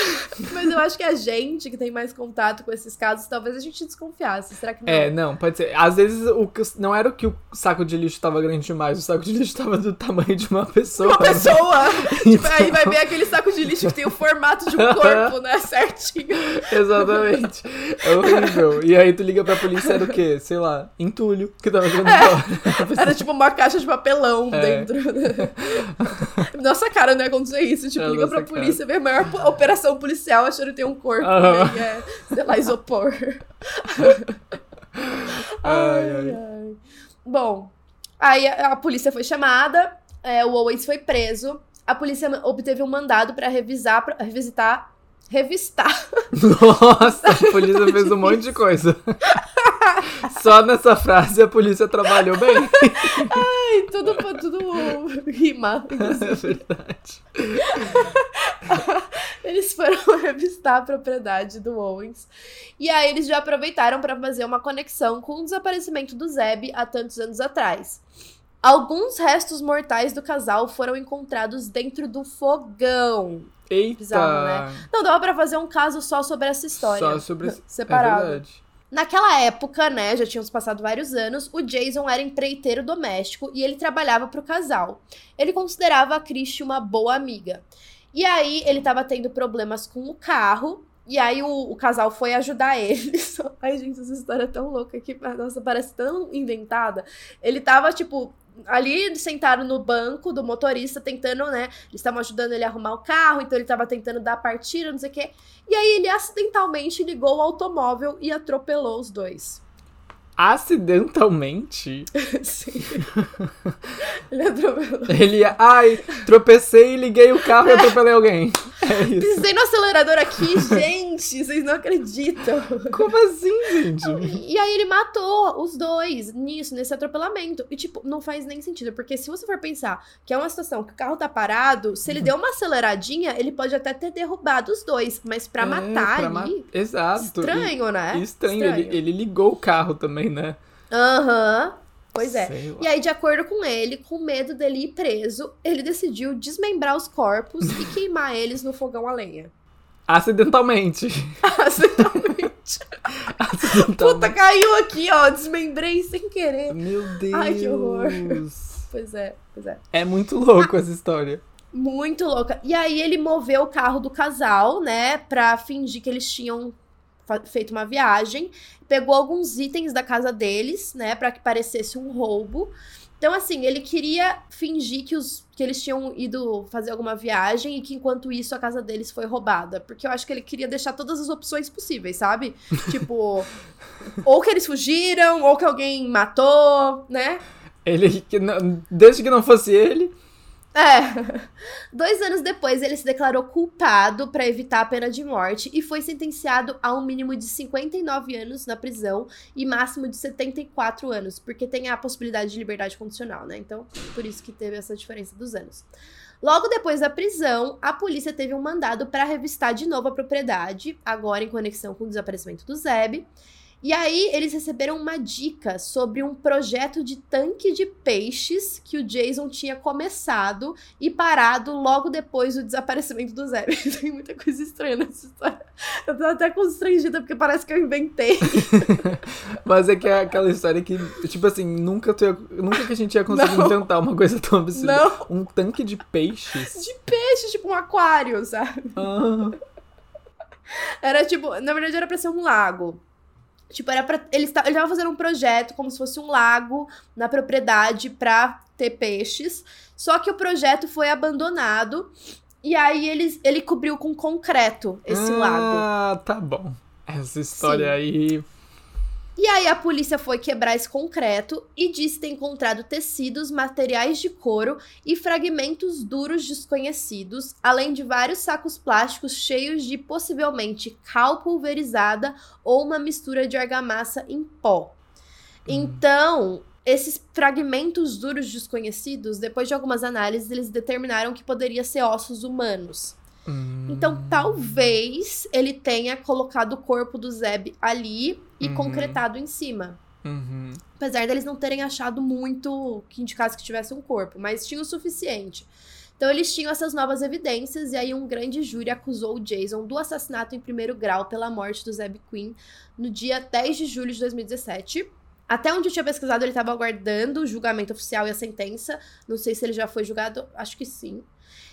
Mas eu acho que a gente que tem mais contato com esses casos, talvez a gente desconfiasse. Será que não? é, não, pode ser. Às vezes o que- não era o que o saco de lixo tava grande demais, o saco de lixo tava do tamanho de uma pessoa. Uma pessoa! Tipo, Então- aí vai ver aquele saco de lixo que tem o formato de um corpo, né? Certinho. Exatamente. É horrível. E aí tu liga pra polícia, era o quê? Sei lá, entulho que tava jogando fora. Era tipo uma caixa de papelão É. dentro. Nossa cara, não ia acontecer isso. Tipo, É, liga pra nossa polícia, vê a maior po- operação policial achando que tem um corpo. Aham. E aí é, sei lá, isopor. Ai, ai. Bom, aí a, a polícia foi chamada, é, o Owens foi preso. A polícia obteve um mandado pra revisar, pra revisitar, revistar. Nossa, a polícia fez um monte de coisa. Só nessa frase a polícia trabalhou bem. Ai, tudo, tudo rima. É verdade. Eles foram revistar a propriedade do Owens. E aí eles já aproveitaram pra fazer uma conexão com o desaparecimento do Zeb há tantos anos atrás. Alguns restos mortais do casal foram encontrados dentro do fogão. Eita. Bizarro, né? Não dava pra fazer um caso só sobre essa história. Só sobre... Separado. É verdade. Naquela época, né, já tínhamos passado vários anos, o Jason era empreiteiro doméstico e ele trabalhava pro casal. Ele considerava a Christy uma boa amiga. E aí, ele tava tendo problemas com o carro E aí o, o casal foi ajudar eles. Ai, gente, essa história é tão louca que, nossa, parece tão inventada. Ele tava, tipo, ali sentado no banco do motorista, tentando, né? Eles estavam ajudando ele a arrumar o carro, então ele tava tentando dar a partida, não sei o quê. E aí ele acidentalmente ligou o automóvel e atropelou os dois. Acidentalmente? Sim. Ele atropelou. Ele, ai, tropecei, liguei o carro e atropelei alguém. É isso. Pisei no acelerador aqui, gente, vocês não acreditam. Como assim, gente? E, e aí ele matou os dois nisso, nesse atropelamento. E, tipo, não faz nem sentido, porque se você for pensar que é uma situação que o carro tá parado, se ele deu uma aceleradinha, ele pode até ter derrubado os dois, mas pra É, matar pra ali... ma- Exato. Estranho, E- né? Estranho, Estranho. Ele, ele ligou o carro também, né? Aham. Pois é. Sei lá. E aí, de acordo com ele, com medo dele ir preso, ele decidiu desmembrar os corpos e queimar eles no fogão a lenha. Acidentalmente. Acidentalmente. Acidentalmente. Puta, caiu aqui, ó. Desmembrei sem querer. Meu Deus. Ai, que horror. Pois é, pois é. É muito louco essa história. Muito louca. E aí ele moveu o carro do casal, né, pra fingir que eles tinham fa- feito uma viagem. Pegou alguns itens da casa deles, né, pra que parecesse um roubo. Então, assim, ele queria fingir que, os, que eles tinham ido fazer alguma viagem e que, enquanto isso, a casa deles foi roubada. Porque eu acho que ele queria deixar todas as opções possíveis, sabe? Tipo, ou que eles fugiram, ou que alguém matou, né? Ele, que não- desde que não fosse ele. É. Dois anos depois, ele se declarou culpado pra evitar a pena de morte e foi sentenciado a um mínimo de cinquenta e nove anos na prisão e máximo de setenta e quatro anos, porque tem a possibilidade de liberdade condicional, né? Então, por isso que teve essa diferença dos anos. Logo depois da prisão, a polícia teve um mandado pra revistar de novo a propriedade, agora em conexão com o desaparecimento do Zeb. E aí, eles receberam uma dica sobre um projeto de tanque de peixes que o Jason tinha começado e parado logo depois do desaparecimento do Zeb. Tem muita coisa estranha nessa história. Eu tô até constrangida, porque parece que eu inventei. Mas é que é aquela história que, tipo assim, nunca, tu ia- nunca que a gente ia conseguir Não. inventar uma coisa tão absurda. Não. Um tanque de peixes. De peixe, tipo um aquário, sabe? Ah, Era tipo, na verdade era pra ser um lago. Tipo, era pra. Ele esta- ele tava fazendo um projeto como se fosse um lago na propriedade pra ter peixes. Só que o projeto foi abandonado. E aí eles, ele cobriu com concreto esse lago. ah, tá bom. Essa história Sim. aí. E aí a polícia foi quebrar esse concreto e disse ter encontrado tecidos, materiais de couro e fragmentos duros desconhecidos, além de vários sacos plásticos cheios de possivelmente cal pulverizada ou uma mistura de argamassa em pó. Então, esses fragmentos duros desconhecidos, depois de algumas análises, eles determinaram que poderia ser ossos humanos. Hum, Então, talvez ele tenha colocado o corpo do Zeb ali e Uhum. concretado em cima. uhum. Apesar deles não terem achado muito que indicasse que tivesse um corpo, mas tinha o suficiente. Então, eles tinham essas novas evidências, e aí um grande júri acusou o Jason do assassinato em primeiro grau pela morte do Zeb Quinn no dia dez de julho de dois mil e dezessete. Até onde eu tinha pesquisado, ele estava aguardando o julgamento oficial e a sentença. Não sei se ele já foi julgado, acho que sim.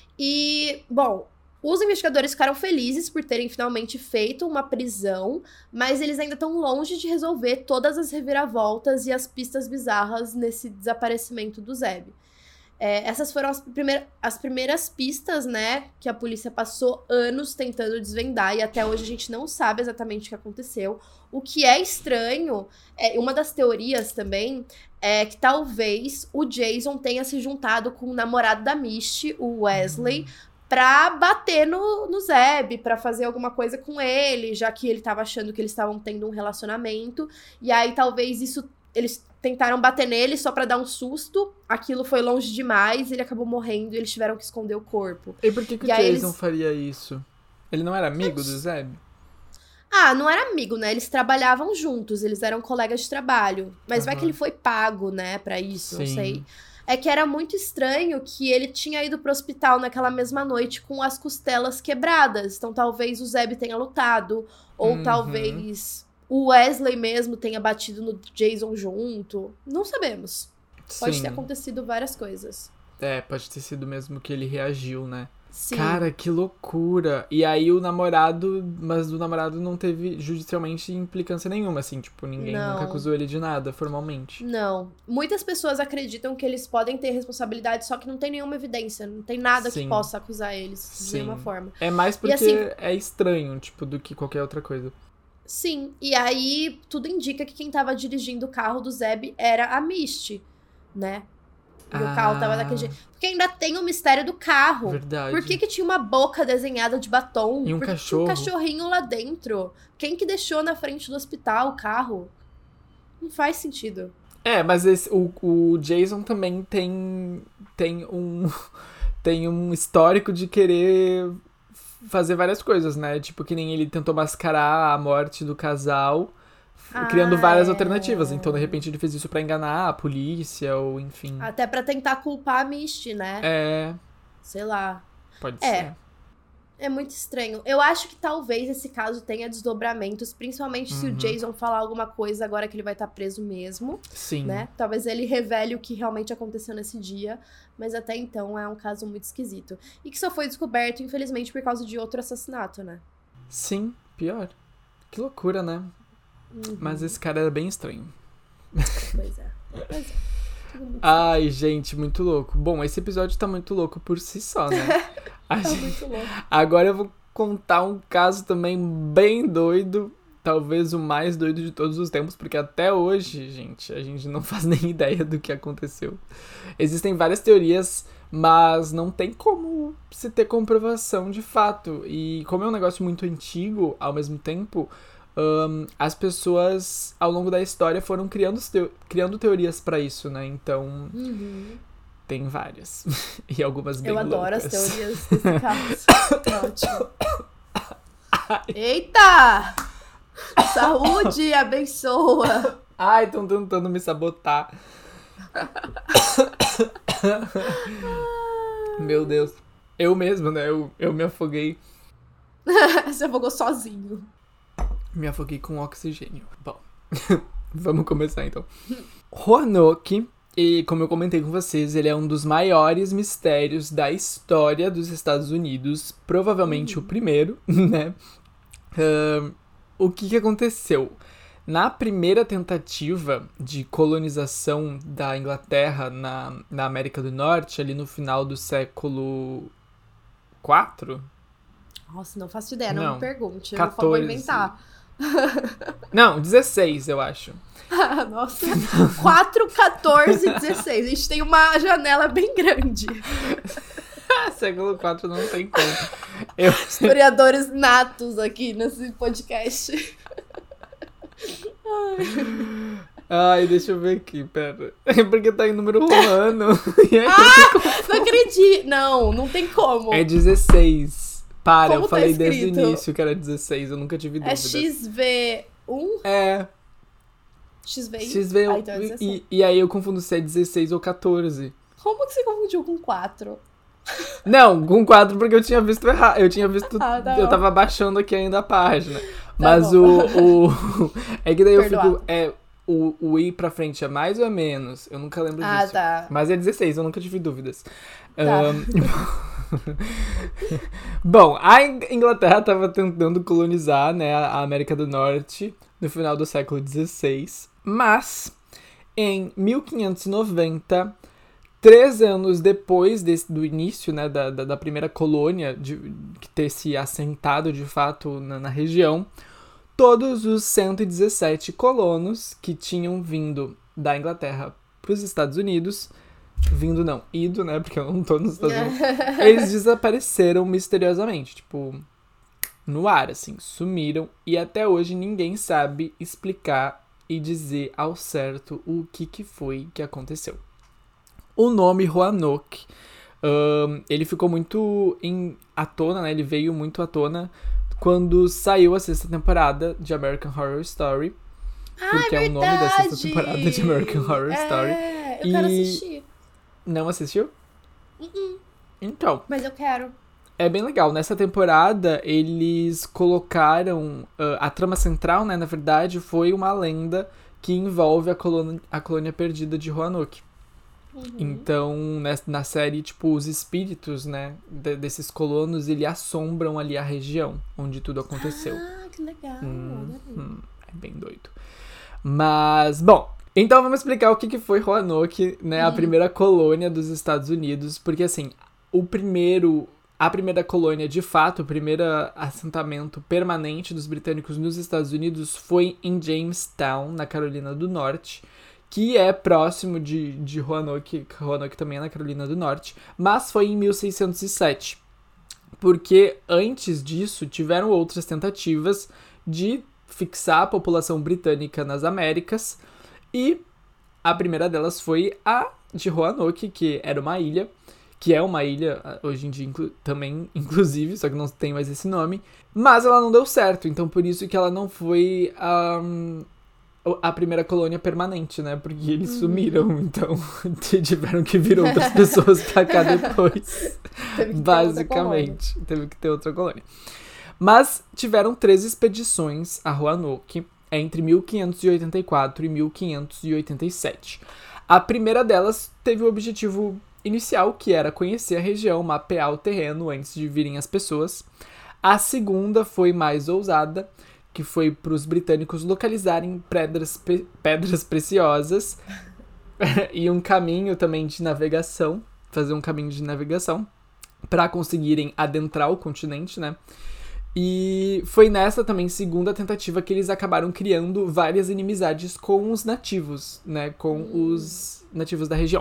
E, bom, os investigadores ficaram felizes por terem finalmente feito uma prisão, mas eles ainda estão longe de resolver todas as reviravoltas e as pistas bizarras nesse desaparecimento do Zeb. É, essas foram as, primeir, as primeiras pistas, né, que a polícia passou anos tentando desvendar, e até hoje a gente não sabe exatamente o que aconteceu. O que é estranho, é, uma das teorias também, é que talvez o Jason tenha se juntado com o namorado da Misty, o Wesley, pra bater no, no Zeb, pra fazer alguma coisa com ele, já que ele tava achando que eles estavam tendo um relacionamento. E aí talvez isso, eles tentaram bater nele só pra dar um susto, aquilo foi longe demais, ele acabou morrendo e eles tiveram que esconder o corpo. E por que, que E o aí Jason eles- faria isso? Ele não era amigo do Zeb? Ah, não era amigo, né? Eles trabalhavam juntos, eles eram colegas de trabalho. Mas vai Aham. que ele foi pago, né, pra isso, não Sim. sei. É que era muito estranho que ele tinha ido pro hospital naquela mesma noite com as costelas quebradas. Então talvez o Zeb tenha lutado, ou Uhum. talvez o Wesley mesmo tenha batido no Jason junto. Não sabemos. Pode Sim. ter acontecido várias coisas. É, pode ter sido mesmo que ele reagiu, né? Sim. Cara, que loucura. E aí o namorado, mas o namorado não teve judicialmente implicância nenhuma, assim, tipo, ninguém Não. nunca acusou ele de nada, formalmente. Não. Muitas pessoas acreditam que eles podem ter responsabilidade, só que não tem nenhuma evidência, não tem nada Sim. que possa acusar eles de Sim. nenhuma forma. É mais porque assim- é estranho, tipo, do que qualquer outra coisa. Sim, e aí tudo indica que quem tava dirigindo o carro do Zeb era a Misty, né? E o carro tava daquele jeito. Porque ainda tem o mistério do carro. Verdade. Por que, que tinha uma boca desenhada de batom? E um Por que cachorro. que tinha um cachorrinho lá dentro? Quem que deixou na frente do hospital o carro? Não faz sentido. É, mas esse, o, o Jason também tem, tem um tem um histórico de querer fazer várias coisas, né? Tipo, que nem ele tentou mascarar a morte do casal, Ah, criando várias é. alternativas. Então, de repente, ele fez isso pra enganar a polícia, ou enfim. Até pra tentar culpar a Misty, né? É, Sei lá. pode É. ser. É muito estranho. Eu acho que talvez esse caso tenha desdobramentos, principalmente se o Uhum. Jason falar alguma coisa agora que ele vai estar preso mesmo, Sim. né? Talvez ele revele o que realmente aconteceu nesse dia, mas até então é um caso muito esquisito. E que só foi descoberto, infelizmente, por causa de outro assassinato, né? Sim, pior. Que loucura, né? Uhum. Mas esse cara era bem estranho. Pois é. Pois é. Tudo muito Ai, gente, muito louco. Bom, esse episódio tá muito louco por si só, né? A Tá gente- muito louco. Agora eu vou contar um caso também bem doido, talvez o mais doido de todos os tempos, porque até hoje, gente, a gente não faz nem ideia do que aconteceu. Existem várias teorias, mas não tem como se ter comprovação de fato. E como é um negócio muito antigo, ao mesmo tempo, ahn, as pessoas ao longo da história foram criando, teo- criando teorias pra isso, né? Então, Uhum. tem várias. E algumas bem Eu adoro loucas. as teorias desse caso. Ótimo. Eita! Saúde, abençoa. Ai, estão tentando me sabotar. Meu Deus. Eu mesmo, né? Eu, eu me afoguei. Você afogou sozinho. Me afoguei com oxigênio. Bom, vamos começar então. Roanoke, e como eu comentei com vocês, ele é um dos maiores mistérios da história dos Estados Unidos. Provavelmente o primeiro, né? Ahn, o que que aconteceu? Na primeira tentativa de colonização da Inglaterra na, na América do Norte, ali no final do século quatro? Nossa, não faço ideia, não, Não. me pergunte. Eu quatorze. vou inventar. Não, dezesseis, eu acho. Nossa, quatro, quatorze, dezesseis. A gente tem uma janela bem grande. Século quatro não tem como. Eu... Historiadores natos aqui nesse podcast. Ai, deixa eu ver aqui, pera. É porque tá em número romano. E aí eu fico- Não acredito. Não, não tem como. É dezesseis. Para, Como eu tá falei desde o escrito? início que era dezesseis, eu nunca tive É dúvidas. X V um? É, X V I? X V Ah, então é dezesseis. e, e aí eu confundo se é dezesseis ou quatorze. Como que você confundiu com quatro? Não, com quatro porque eu tinha visto errado. Eu tinha visto. Ah, tá eu bom. tava baixando aqui ainda a página. Mas bom. o, o. É que daí eu Perdoado. fico. É, o, o I pra frente é mais ou é menos? Eu nunca lembro Ah, disso. tá. Mas é dezesseis, eu nunca tive dúvidas. Tá. Ahn, Bom, a In- Inglaterra estava tentando colonizar, né, a América do Norte no final do século dezesseis, mas em mil quinhentos e noventa, três anos depois desse, do início, né, da, da, da primeira colônia de, que ter se assentado de fato na, na região, todos os cento e dezessete colonos que tinham vindo da Inglaterra para os Estados Unidos, vindo não, ido, né, porque eu não tô nos Estados Unidos, eles desapareceram misteriosamente, tipo, no ar, assim, sumiram, e até hoje ninguém sabe explicar e dizer ao certo o que que foi que aconteceu. O nome Roanoke, ahn, ele ficou muito em, à tona, né, ele veio muito à tona quando saiu a sexta temporada de American Horror Story, porque é o nome da sexta Verdade! temporada de American Horror Story. É, eu quero E- assistir. Não assistiu? Então, Mas eu quero. é bem legal. Nessa temporada, eles colocaram... ah, a trama central, né, na verdade, foi uma lenda que envolve a colônia, a colônia perdida de Roanoke. Uhum. Então, né, na série, tipo, os espíritos, né, de- desses colonos, ele assombram ali a região onde tudo aconteceu. Ah, que legal. Hum, Adorei. hum, é bem doido. Mas, bom, então vamos explicar o que, que foi Roanoke, né, a Hum. primeira colônia dos Estados Unidos, porque assim, o primeiro, a primeira colônia de fato, o primeiro assentamento permanente dos britânicos nos Estados Unidos foi em Jamestown, na Carolina do Norte, que é próximo de, de Roanoke, Roanoke também é na Carolina do Norte, mas foi em mil seiscentos e sete, porque antes disso tiveram outras tentativas de fixar a população britânica nas Américas, e a primeira delas foi a de Roanoke, que era uma ilha, que é uma ilha hoje em dia inclu- também, inclusive, só que não tem mais esse nome, mas ela não deu certo, então por isso que ela não foi um, a primeira colônia permanente, né, porque eles Uhum. sumiram, então tiveram que vir outras pessoas pra cá depois, Teve que ter outra colônia. basicamente, teve que ter outra colônia. Mas tiveram três expedições a Roanoke entre mil quinhentos e oitenta e quatro e mil quinhentos e oitenta e sete. A primeira delas teve o objetivo inicial, que era conhecer a região, mapear o terreno antes de virem as pessoas. A segunda foi mais ousada, que foi para os britânicos localizarem pedras, pe- pedras preciosas e um caminho também de navegação, fazer um caminho de navegação para conseguirem adentrar o continente, né? E foi nessa também segunda tentativa que eles acabaram criando várias inimizades com os nativos, né? Com os nativos da região.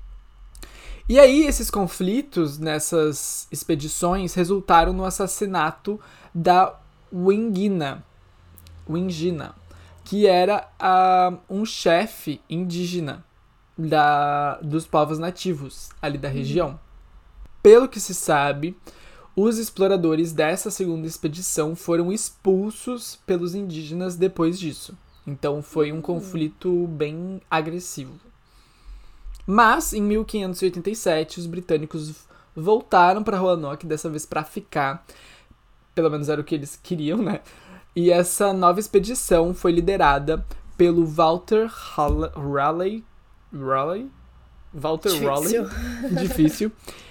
E aí, esses conflitos nessas expedições resultaram no assassinato da Wingina, Wingina, que era ah, um chefe indígena da, dos povos nativos ali da região. Pelo que se sabe, os exploradores dessa segunda expedição foram expulsos pelos indígenas depois disso. Então foi um conflito bem agressivo. Mas, em mil quinhentos e oitenta e sete, os britânicos voltaram para Roanoke, dessa vez para ficar. Pelo menos era o que eles queriam, né? E essa nova expedição foi liderada pelo Walter Hall- Raleigh. Raleigh? Walter Difícil. Raleigh. Difícil.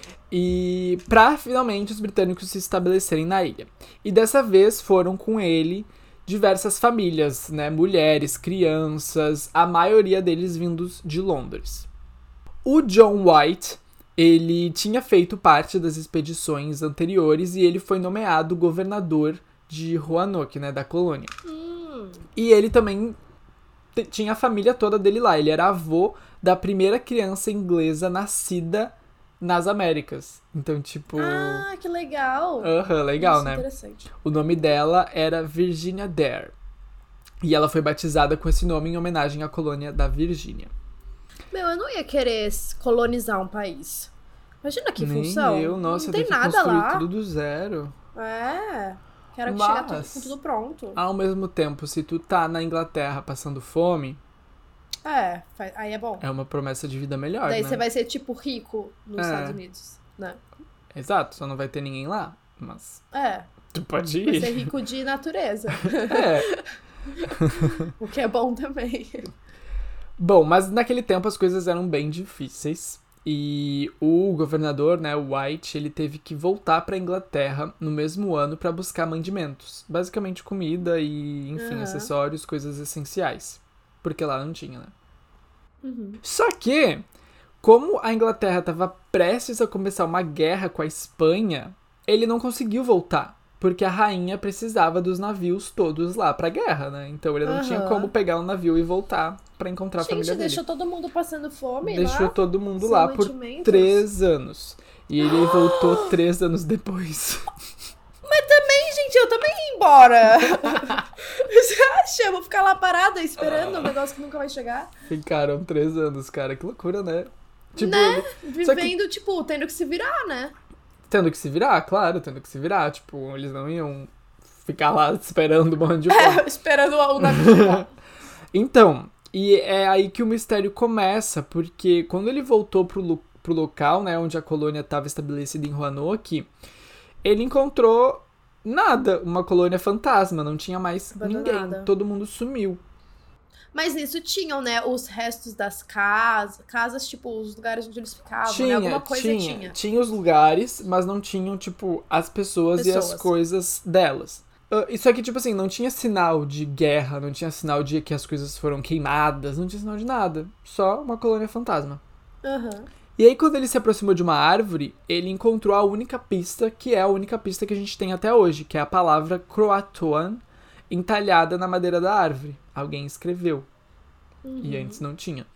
E para finalmente os britânicos se estabelecerem na ilha. E dessa vez foram com ele diversas famílias, né? Mulheres, crianças, a maioria deles vindos de Londres. O John White, ele tinha feito parte das expedições anteriores e ele foi nomeado governador de Roanoke, né, da colônia. Hum. E ele também t- tinha a família toda dele lá. Ele era avô da primeira criança inglesa nascida nas Américas. Então, tipo... Ah, que legal. Aham, legal, Isso, né? Interessante. O nome dela era Virginia Dare. E ela foi batizada com esse nome em homenagem à colônia da Virgínia. Meu, eu não ia querer colonizar um país. Imagina que Nem função. eu, nossa, não tem tem que nada construir lá. tudo do zero. É. Quero que Mas- chegar tudo, com tudo pronto. Ao mesmo tempo, se tu tá na Inglaterra passando fome, É, fa- aí é bom. é uma promessa de vida melhor, Daí né? você vai ser, tipo, rico nos É. Estados Unidos, né? Exato, só não vai ter ninguém lá, mas É, tu pode vai ir. ser rico de natureza. É. O que é bom também. Bom, mas naquele tempo as coisas eram bem difíceis. E o governador, né, o White, ele teve que voltar pra Inglaterra no mesmo ano pra buscar mantimentos. Basicamente comida e, enfim, Aham. acessórios, coisas essenciais. Porque lá não tinha, né? Uhum. Só que, como a Inglaterra estava prestes a começar uma guerra com a Espanha, ele não conseguiu voltar. Porque a rainha precisava dos navios todos lá pra guerra, né? Então ele não tinha Aham. como pegar um navio e voltar pra encontrar a Gente, família dele. deixou todo mundo passando fome Deixou lá? todo mundo sem lá por mantimentos? três anos. E ele voltou três anos depois. Gente, eu também ia embora. Você acha? Eu vou ficar lá parada esperando um negócio que nunca vai chegar? Ficaram três anos, cara. Que loucura, né? Tipo, ele- Só que- Vivendo, tipo, tendo que se virar, né? tendo que se virar, claro, tendo que se virar. Tipo, eles não iam ficar lá esperando um monte de fome. É, esperando o navio chegar. Então, e é aí que o mistério começa, porque quando ele voltou pro, lo- pro local, né, onde a colônia estava estabelecida em Roanoke, ele encontrou nada, uma colônia fantasma, não tinha mais Abandonada. ninguém, todo mundo sumiu. Mas nisso tinham, né, os restos das casas, casas, tipo, os lugares onde eles ficavam, Tinha, né? Alguma coisa tinha, tinha. tinha os lugares, mas não tinham, tipo, as pessoas, Pessoas. e as coisas delas. Uh, isso aqui, tipo assim, não tinha sinal de guerra, não tinha sinal de que as coisas foram queimadas, não tinha sinal de nada. Só uma colônia fantasma. Aham. E aí, quando ele se aproximou de uma árvore, ele encontrou a única pista, que é a única pista que a gente tem até hoje, que é a palavra Croatoan, entalhada na madeira da árvore. Alguém escreveu. Uhum. E antes não tinha.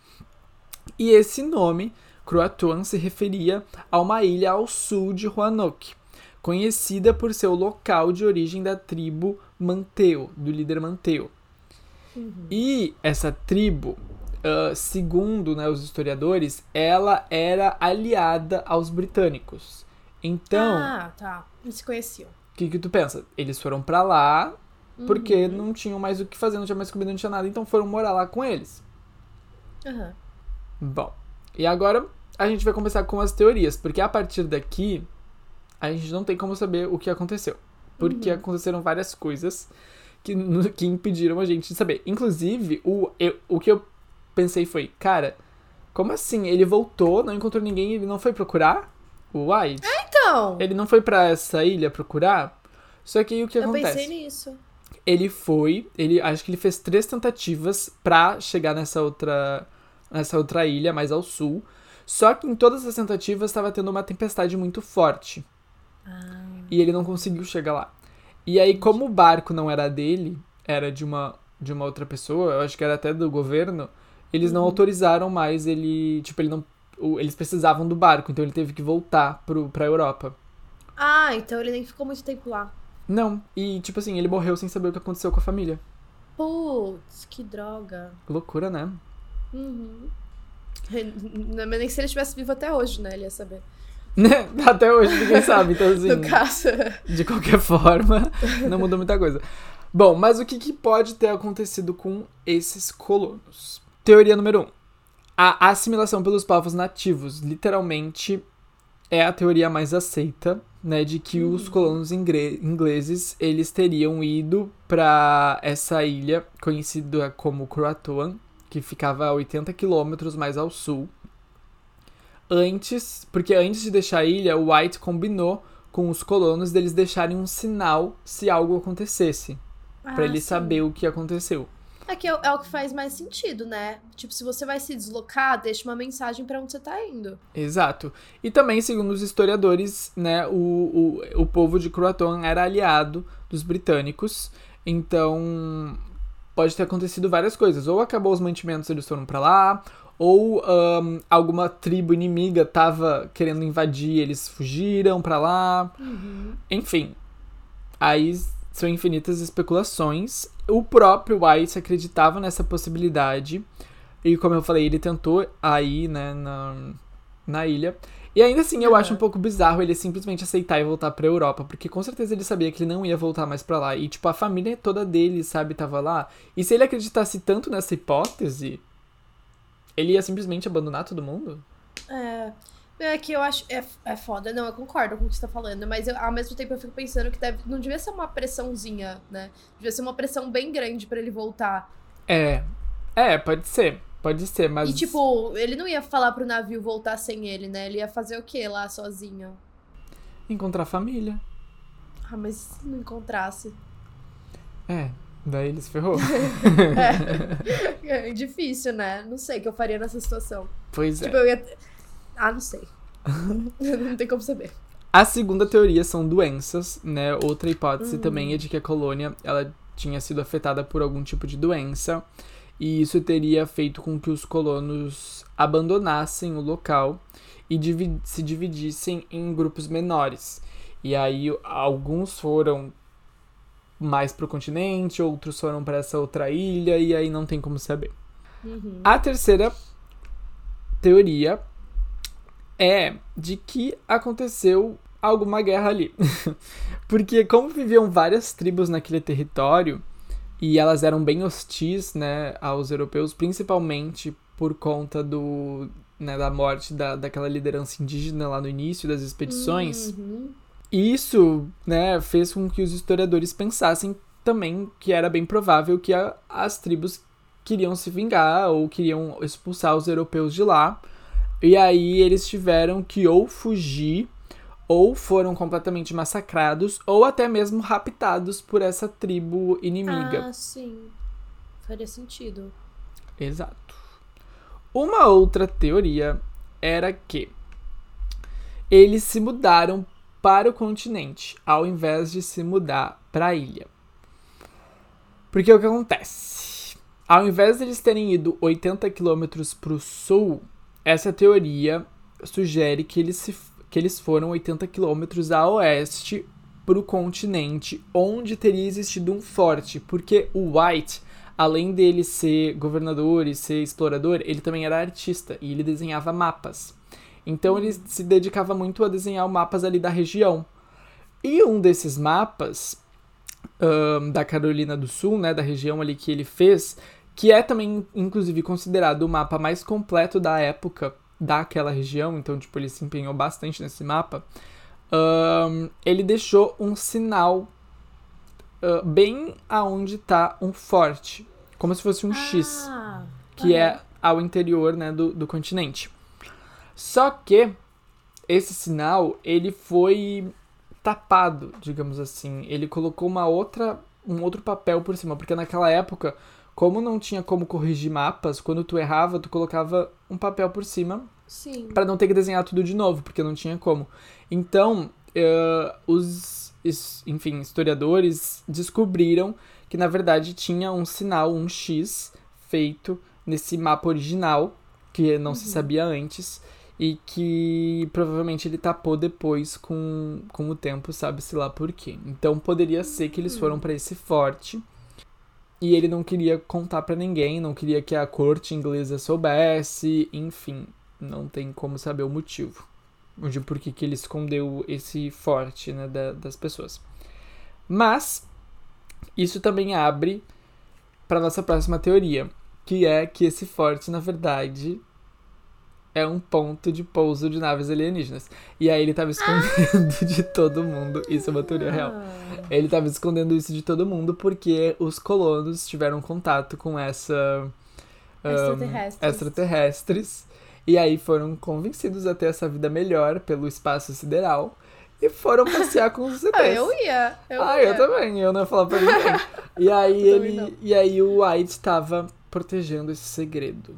E esse nome, Croatoan, se referia a uma ilha ao sul de Roanoke, conhecida por ser o local de origem da tribo Manteo, do líder Manteo. Uhum. E essa tribo, uh, segundo, né, os historiadores, ela era aliada aos britânicos. Então, Ah, tá. Eles se conheciam. o que que tu pensa? Eles foram pra lá porque Uhum. não tinham mais o que fazer, não tinha mais comida, não tinha nada, então foram morar lá com eles. Aham. Bom, e agora a gente vai começar com as teorias, porque a partir daqui a gente não tem como saber o que aconteceu. Porque Uhum. aconteceram várias coisas que, no- que impediram a gente de saber. Inclusive, o, eu, o que eu pensei foi, cara, como assim? Ele voltou, não encontrou ninguém, ele não foi procurar o White? Então, Ele não foi pra essa ilha procurar? Só que aí o que eu acontece? pensei nisso. Ele foi, ele acho que ele fez três tentativas pra chegar nessa outra, nessa outra ilha mais ao sul. Só que em todas as tentativas estava tendo uma tempestade muito forte. Ah. E ele não conseguiu chegar lá. E aí, como o barco não era dele, era de uma, de uma outra pessoa, eu acho que era até do governo, eles não Uhum. autorizaram mais ele. Tipo, ele não, o- eles precisavam do barco, então ele teve que voltar pro, pra Europa. Ah, então ele nem ficou muito tempo lá. Não, e tipo assim, ele morreu sem saber o que aconteceu com a família. Putz, que droga. Loucura, né? Uhum. Não, mas nem se ele estivesse vivo até hoje, né? Ele ia saber. Né? Até hoje ninguém sabe, então assim. No caso. De qualquer forma, não mudou muita coisa. Bom, mas o que, que pode ter acontecido com esses colonos? Teoria número um. A assimilação pelos povos nativos, literalmente, é a teoria mais aceita, né? De que os colonos ingre- ingleses, eles teriam ido pra essa ilha, conhecida como Croatoan, que ficava a oitenta quilômetros mais ao sul. Antes, porque antes de deixar a ilha, o White combinou com os colonos deles deixarem um sinal se algo acontecesse, pra Ah, ele sim. saber o que aconteceu. É que é, o- é o que faz mais sentido, né? Tipo, se você vai se deslocar, deixa uma mensagem pra onde você tá indo. Exato. E também, segundo os historiadores, né, o, o, o povo de Croatoan era aliado dos britânicos, então pode ter acontecido várias coisas. Ou acabou os mantimentos, eles foram pra lá, ou ahn, alguma tribo inimiga tava querendo invadir, eles fugiram pra lá. Enfim, aí são infinitas especulações. O próprio White acreditava nessa possibilidade. E como eu falei, ele tentou aí, né, na, na ilha. E ainda assim, eu Aham. acho um pouco bizarro ele simplesmente aceitar e voltar pra Europa. Porque com certeza ele sabia que ele não ia voltar mais pra lá. E, tipo, a família toda dele, sabe, tava lá. E se ele acreditasse tanto nessa hipótese, ele ia simplesmente abandonar todo mundo? É. É que eu acho. É, é foda. Não, eu concordo com o que você tá falando. Mas eu, ao mesmo tempo eu fico pensando que deve, não devia ser uma pressãozinha, né? Devia ser uma pressão bem grande pra ele voltar. É. É, pode ser. Pode ser, mas... E, tipo, ele não ia falar pro navio voltar sem ele, né? Ele ia fazer o quê lá sozinho? encontrar família. Ah, mas se não encontrasse. É, daí ele se ferrou. É, é difícil, né? Não sei o que eu faria nessa situação. Pois é. Tipo, eu ia. Ah, não sei. Não tem como saber. A segunda teoria são doenças, né? Outra hipótese Uhum. também é de que a colônia ela tinha sido afetada por algum tipo de doença e isso teria feito com que os colonos abandonassem o local e divi- se dividissem em grupos menores. E aí alguns foram mais pro continente, outros foram para essa outra ilha e aí não tem como saber. Uhum. A terceira teoria é de que aconteceu alguma guerra ali. Porque como viviam várias tribos naquele território e elas eram bem hostis, né, aos europeus, principalmente por conta do, né, da morte da, daquela liderança indígena lá no início das expedições, Uhum. isso, né, fez com que os historiadores pensassem também que era bem provável que a- as tribos queriam se vingar ou queriam expulsar os europeus de lá. E aí eles tiveram que ou fugir, ou foram completamente massacrados, ou até mesmo raptados por essa tribo inimiga. Ah, sim. Faria sentido. Exato. Uma outra teoria era que eles se mudaram para o continente, ao invés de se mudar para a ilha. Porque o que acontece? Ao invés de eles terem ido oitenta quilômetros para o sul, essa teoria sugere que eles, se, que eles foram oitenta quilômetros a oeste para o continente, onde teria existido um forte. Porque o White, além dele ser governador e ser explorador, ele também era artista e ele desenhava mapas. Então ele se dedicava muito a desenhar mapas ali da região. E um desses mapas um, da Carolina do Sul, né, da região ali que ele fez, que é também, inclusive, considerado o mapa mais completo da época daquela região, então, tipo, ele se empenhou bastante nesse mapa, um, ele deixou um sinal uh, bem aonde tá um forte, como se fosse um ah, X, que uhum. é ao interior, né, do, do continente. Só que esse sinal, ele foi tapado, digamos assim. Ele colocou uma outra, um outro papel por cima, porque naquela época, como não tinha como corrigir mapas, quando tu errava, tu colocava um papel por cima para não ter que desenhar tudo de novo, porque não tinha como. Então, uh, os, enfim, historiadores descobriram que, na verdade, tinha um sinal, um X, feito nesse mapa original, que não uhum. se sabia antes, e que provavelmente ele tapou depois com, com o tempo, sabe-se lá por quê. Então poderia ser que eles foram para esse forte e ele não queria contar para ninguém, não queria que a corte inglesa soubesse, enfim, não tem como saber o motivo de por que que ele escondeu esse forte, né, da, das pessoas. Mas isso também abre para nossa próxima teoria, que é que esse forte, na verdade, é um ponto de pouso de naves alienígenas. E aí ele tava escondendo ah! de todo mundo. Isso é uma teoria real. Ele tava escondendo isso de todo mundo porque os colonos tiveram contato com essa... Um, extraterrestres. extraterrestres. E aí foram convencidos a ter essa vida melhor pelo espaço sideral. E foram passear com os E Tês. Ah, eu ia. Eu ah, ia. eu também. Eu não ia falar pra ninguém. E aí, ele, e aí o White tava protegendo esse segredo.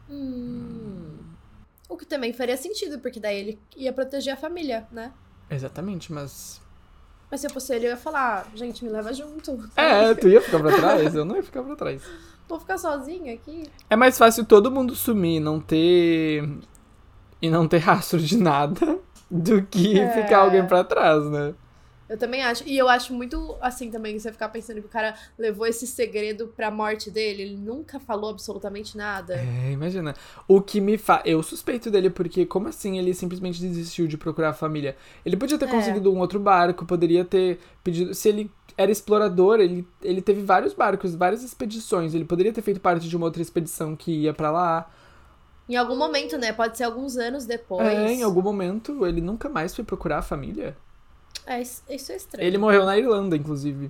Hum... O que também faria sentido, porque daí ele ia proteger a família, né? Exatamente, mas... Mas se eu fosse ele, eu ia falar, gente, me leva junto. É, tu ia ficar pra trás? Eu não ia ficar pra trás. Vou ficar sozinha aqui. É mais fácil todo mundo sumir, não ter... E não ter rastro de nada, do que é... ficar alguém pra trás, né? Eu também acho. E eu acho muito, assim, também, você ficar pensando que o cara levou esse segredo pra morte dele, ele nunca falou absolutamente nada. É, imagina. O que me faz... Eu suspeito dele, porque como assim ele simplesmente desistiu de procurar a família? Ele podia ter É. conseguido um outro barco, poderia ter pedido... Se ele era explorador, ele, ele teve vários barcos, várias expedições, ele poderia ter feito parte de uma outra expedição que ia pra lá. Em algum momento, né? Pode ser alguns anos depois. É, em algum momento, ele nunca mais foi procurar a família. É, isso é estranho. Ele morreu na Irlanda, inclusive.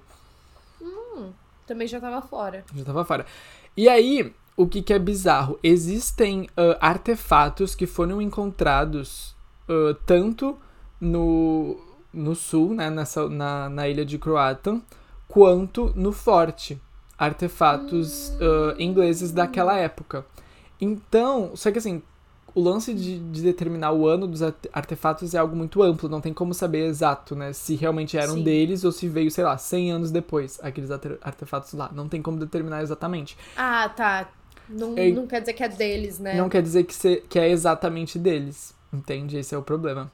Hum, também já tava fora. Já tava fora. E aí, o que que é bizarro? Existem uh, artefatos que foram encontrados uh, tanto no, no sul, né, nessa, na, na ilha de Croatan, quanto no forte. Artefatos hum. uh, ingleses daquela época. Então, só que assim... O lance de, de determinar o ano dos artefatos é algo muito amplo, não tem como saber exato, né? Se realmente eram Sim. deles ou se veio, sei lá, cem anos depois, aqueles artefatos lá. Não tem como determinar exatamente. Ah, tá. Não, é, não quer dizer que é deles, né? Não quer dizer que, se, que é exatamente deles, entende? Esse é o problema.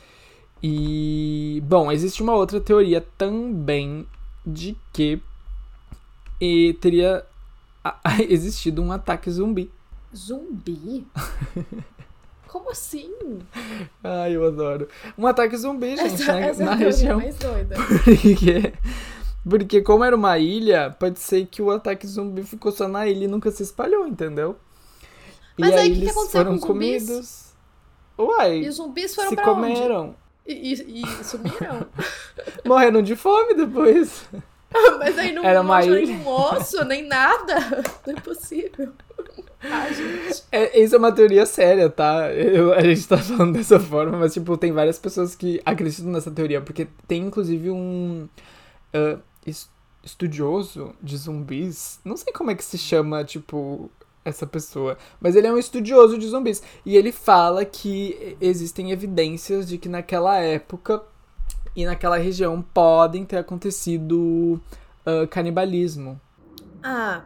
E, bom, existe uma outra teoria também de que e, teria a, a, existido um ataque zumbi. Zumbi? Como assim? Ai, eu adoro. Um ataque zumbi, gente, essa, na, essa na é a região. mais doida. Porque, porque como era uma ilha, pode ser que o ataque zumbi ficou só na ilha e nunca se espalhou, entendeu? Mas e aí, aí que que eles aconteceu foram com os zumbis? comidos. Uai, E os zumbis foram se pra comeram. onde? E, e, e sumiram? Morreram de fome depois. Mas aí não Era uma mostra ilha. nenhum osso, nem nada. Não é possível. Ah, gente. É, isso é uma teoria séria, tá? Eu- a gente tá falando dessa forma, mas, tipo, tem várias pessoas que acreditam nessa teoria, porque tem, inclusive, um ah, es- estudioso de zumbis, não sei como é que se chama, tipo, essa pessoa, mas ele é um estudioso de zumbis, e ele fala que existem evidências de que naquela época e naquela região podem ter acontecido ah, canibalismo. Ah,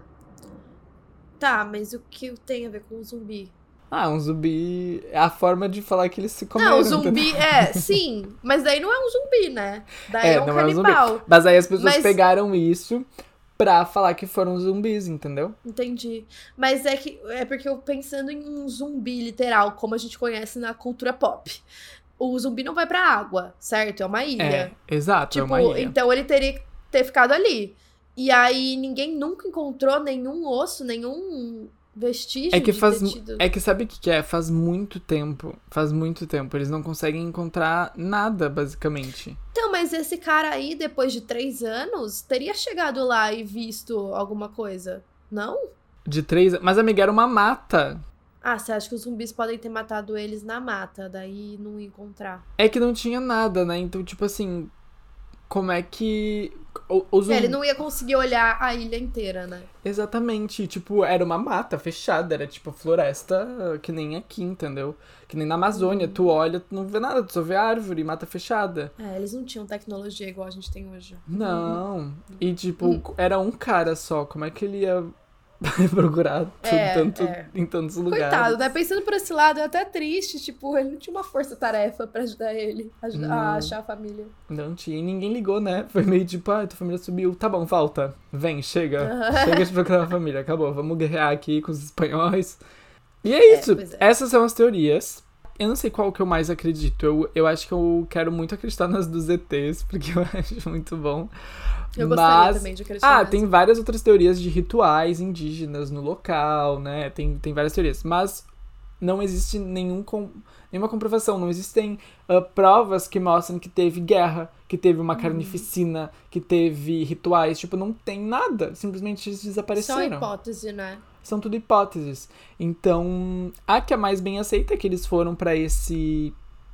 tá, mas o que tem a ver com o zumbi? Ah, um zumbi é a forma de falar que eles se comeram. Não, o entendeu? zumbi, é, sim, mas daí não é um zumbi, né? Daí é, É, um não é um zumbi. canibal. Mas aí as pessoas Mas- pegaram isso pra falar que foram zumbis, entendeu? Entendi. Mas é que é porque eu pensando em um zumbi literal, como a gente conhece na cultura pop. O zumbi não vai pra água, certo? É uma ilha. É, exato, é Tipo, uma ilha. então ele teria que ter ficado ali. E aí ninguém nunca encontrou nenhum osso, nenhum vestígio É que de faz. ter tido... É que sabe o que que é? Faz muito tempo. Faz muito tempo. Eles não conseguem encontrar nada, basicamente. Então, mas esse cara aí, depois de três anos, teria chegado lá e visto alguma coisa, não? De três. Mas, amiga, era uma mata. Ah, você acha que os zumbis podem ter matado eles na mata, daí não encontrar? É que não tinha nada, né? Então, tipo assim. Como é que. O, o É, zumbi... ele não ia conseguir olhar a ilha inteira, né? Exatamente, tipo, era uma mata fechada, era tipo floresta que nem aqui, entendeu? Que nem na Amazônia, Uhum. tu olha, tu não vê nada, tu só vê árvore, mata fechada. É, eles não tinham tecnologia igual a gente tem hoje. Não, e tipo, Uhum. era um cara só, como é que ele ia procurar tu- É, tanto, é. em tantos lugares? Coitado, né? Pensando por esse lado, é até triste. Tipo, ele não tinha uma força-tarefa pra ajudar ele a, ajudar- a Não. achar a família. Não tinha, e ninguém ligou, né? Foi meio tipo, ah, tua família subiu, tá bom, volta, vem, chega, chega de procurar a família, acabou, vamos guerrear aqui com os espanhóis. E é isso, pois é. essas são as teorias. Eu não sei qual que eu mais acredito, eu, eu acho que eu quero muito acreditar nas dos E Tês, porque eu acho muito bom. Eu gostaria Mas... também de acreditar. Ah, nessa. tem várias outras teorias de rituais indígenas no local, né? Tem, tem várias teorias. Mas não existe nenhum com... nenhuma comprovação. Não existem ah, provas que mostram que teve guerra, que teve uma carnificina, que teve rituais. Tipo, não tem nada. Simplesmente eles Só desapareceram. hipótese, né? São tudo hipóteses. Então, a que é mais bem aceita é que eles foram pra esse...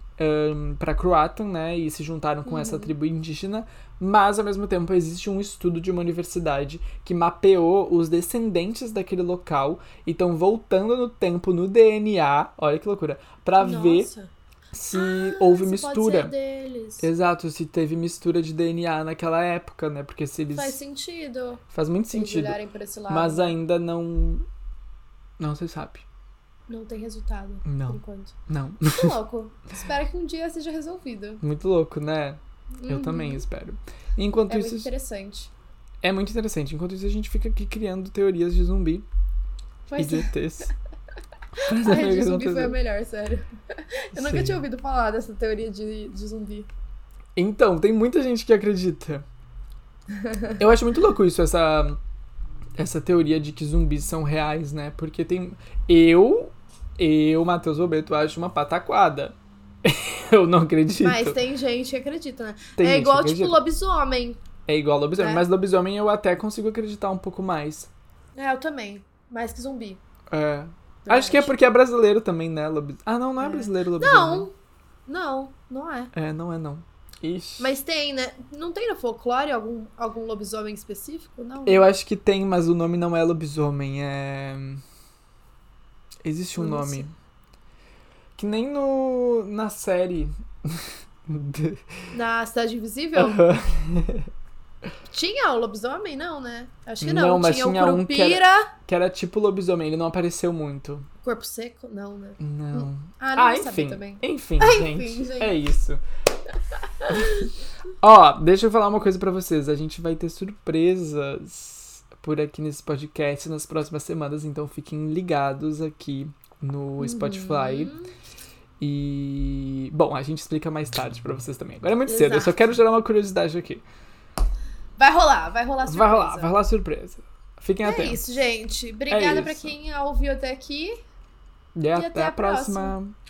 Um, para Croatan, né, e se juntaram com essa tribo indígena, mas ao mesmo tempo existe um estudo de uma universidade que mapeou os descendentes daquele local e estão voltando no tempo no D N A, olha que loucura, pra ver Nossa. se Ah, houve se mistura. Pode ser deles. Exato, se teve mistura de D N A naquela época, né, porque se eles... Faz sentido. Faz muito Se eles sentido, olharem por esse lado. mas né? ainda não... não se sabe. Não tem resultado, por Não, enquanto. não. Muito louco. Espero que um dia seja resolvido. Muito louco, né? Eu Uhum. também espero. Enquanto É isso... muito interessante. É muito interessante. Enquanto isso, a gente fica aqui criando teorias de zumbi Pois e de é. E Tês. A rede de zumbi foi a melhor, sério. Eu nunca Sim. tinha ouvido falar dessa teoria de, de zumbi. Então, tem muita gente que acredita. Eu acho muito louco isso, essa, essa teoria de que zumbis são reais, né? Porque tem... Eu, eu, Matheus Bobeto, acho uma pataquada. Eu não acredito. Mas tem gente que acredita, né? Tem é gente igual, que tipo, acredita. lobisomem. É igual lobisomem. É. Mas lobisomem eu até consigo acreditar um pouco mais. É, eu também. Mais que zumbi. É. Acho que é porque é brasileiro também, né? Lobis... Ah, não, não é, É. brasileiro lobisomem. Não, não, não é. É, não é não. Ixi. Mas tem, né? Não tem no folclore algum, algum lobisomem específico? Não. Eu acho que tem, mas o nome não é lobisomem, é... Existe um Eu não nome. sei. Que nem no... na série. Na Cidade Invisível? Tinha o lobisomem? Não, né? Acho que não. Não, mas tinha, tinha o um que Curupira. Que era tipo lobisomem, ele não apareceu muito. Corpo seco? Não, né? Não. Ah, não Ah, vou saber enfim. também. Enfim, Ah, gente. enfim, gente. É isso. Ó, deixa eu falar uma coisa pra vocês. A gente vai ter surpresas por aqui nesse podcast nas próximas semanas, então fiquem ligados aqui no Spotify. Uhum. E... Bom, a gente explica mais tarde pra vocês também. Agora é muito cedo, eu só Exato. quero gerar uma curiosidade aqui. Vai rolar, vai rolar surpresa. Vai rolar, vai rolar surpresa. Fiquem É atentos. isso, gente. Obrigada pra isso. quem ouviu até aqui. E até, até a a próxima. próxima.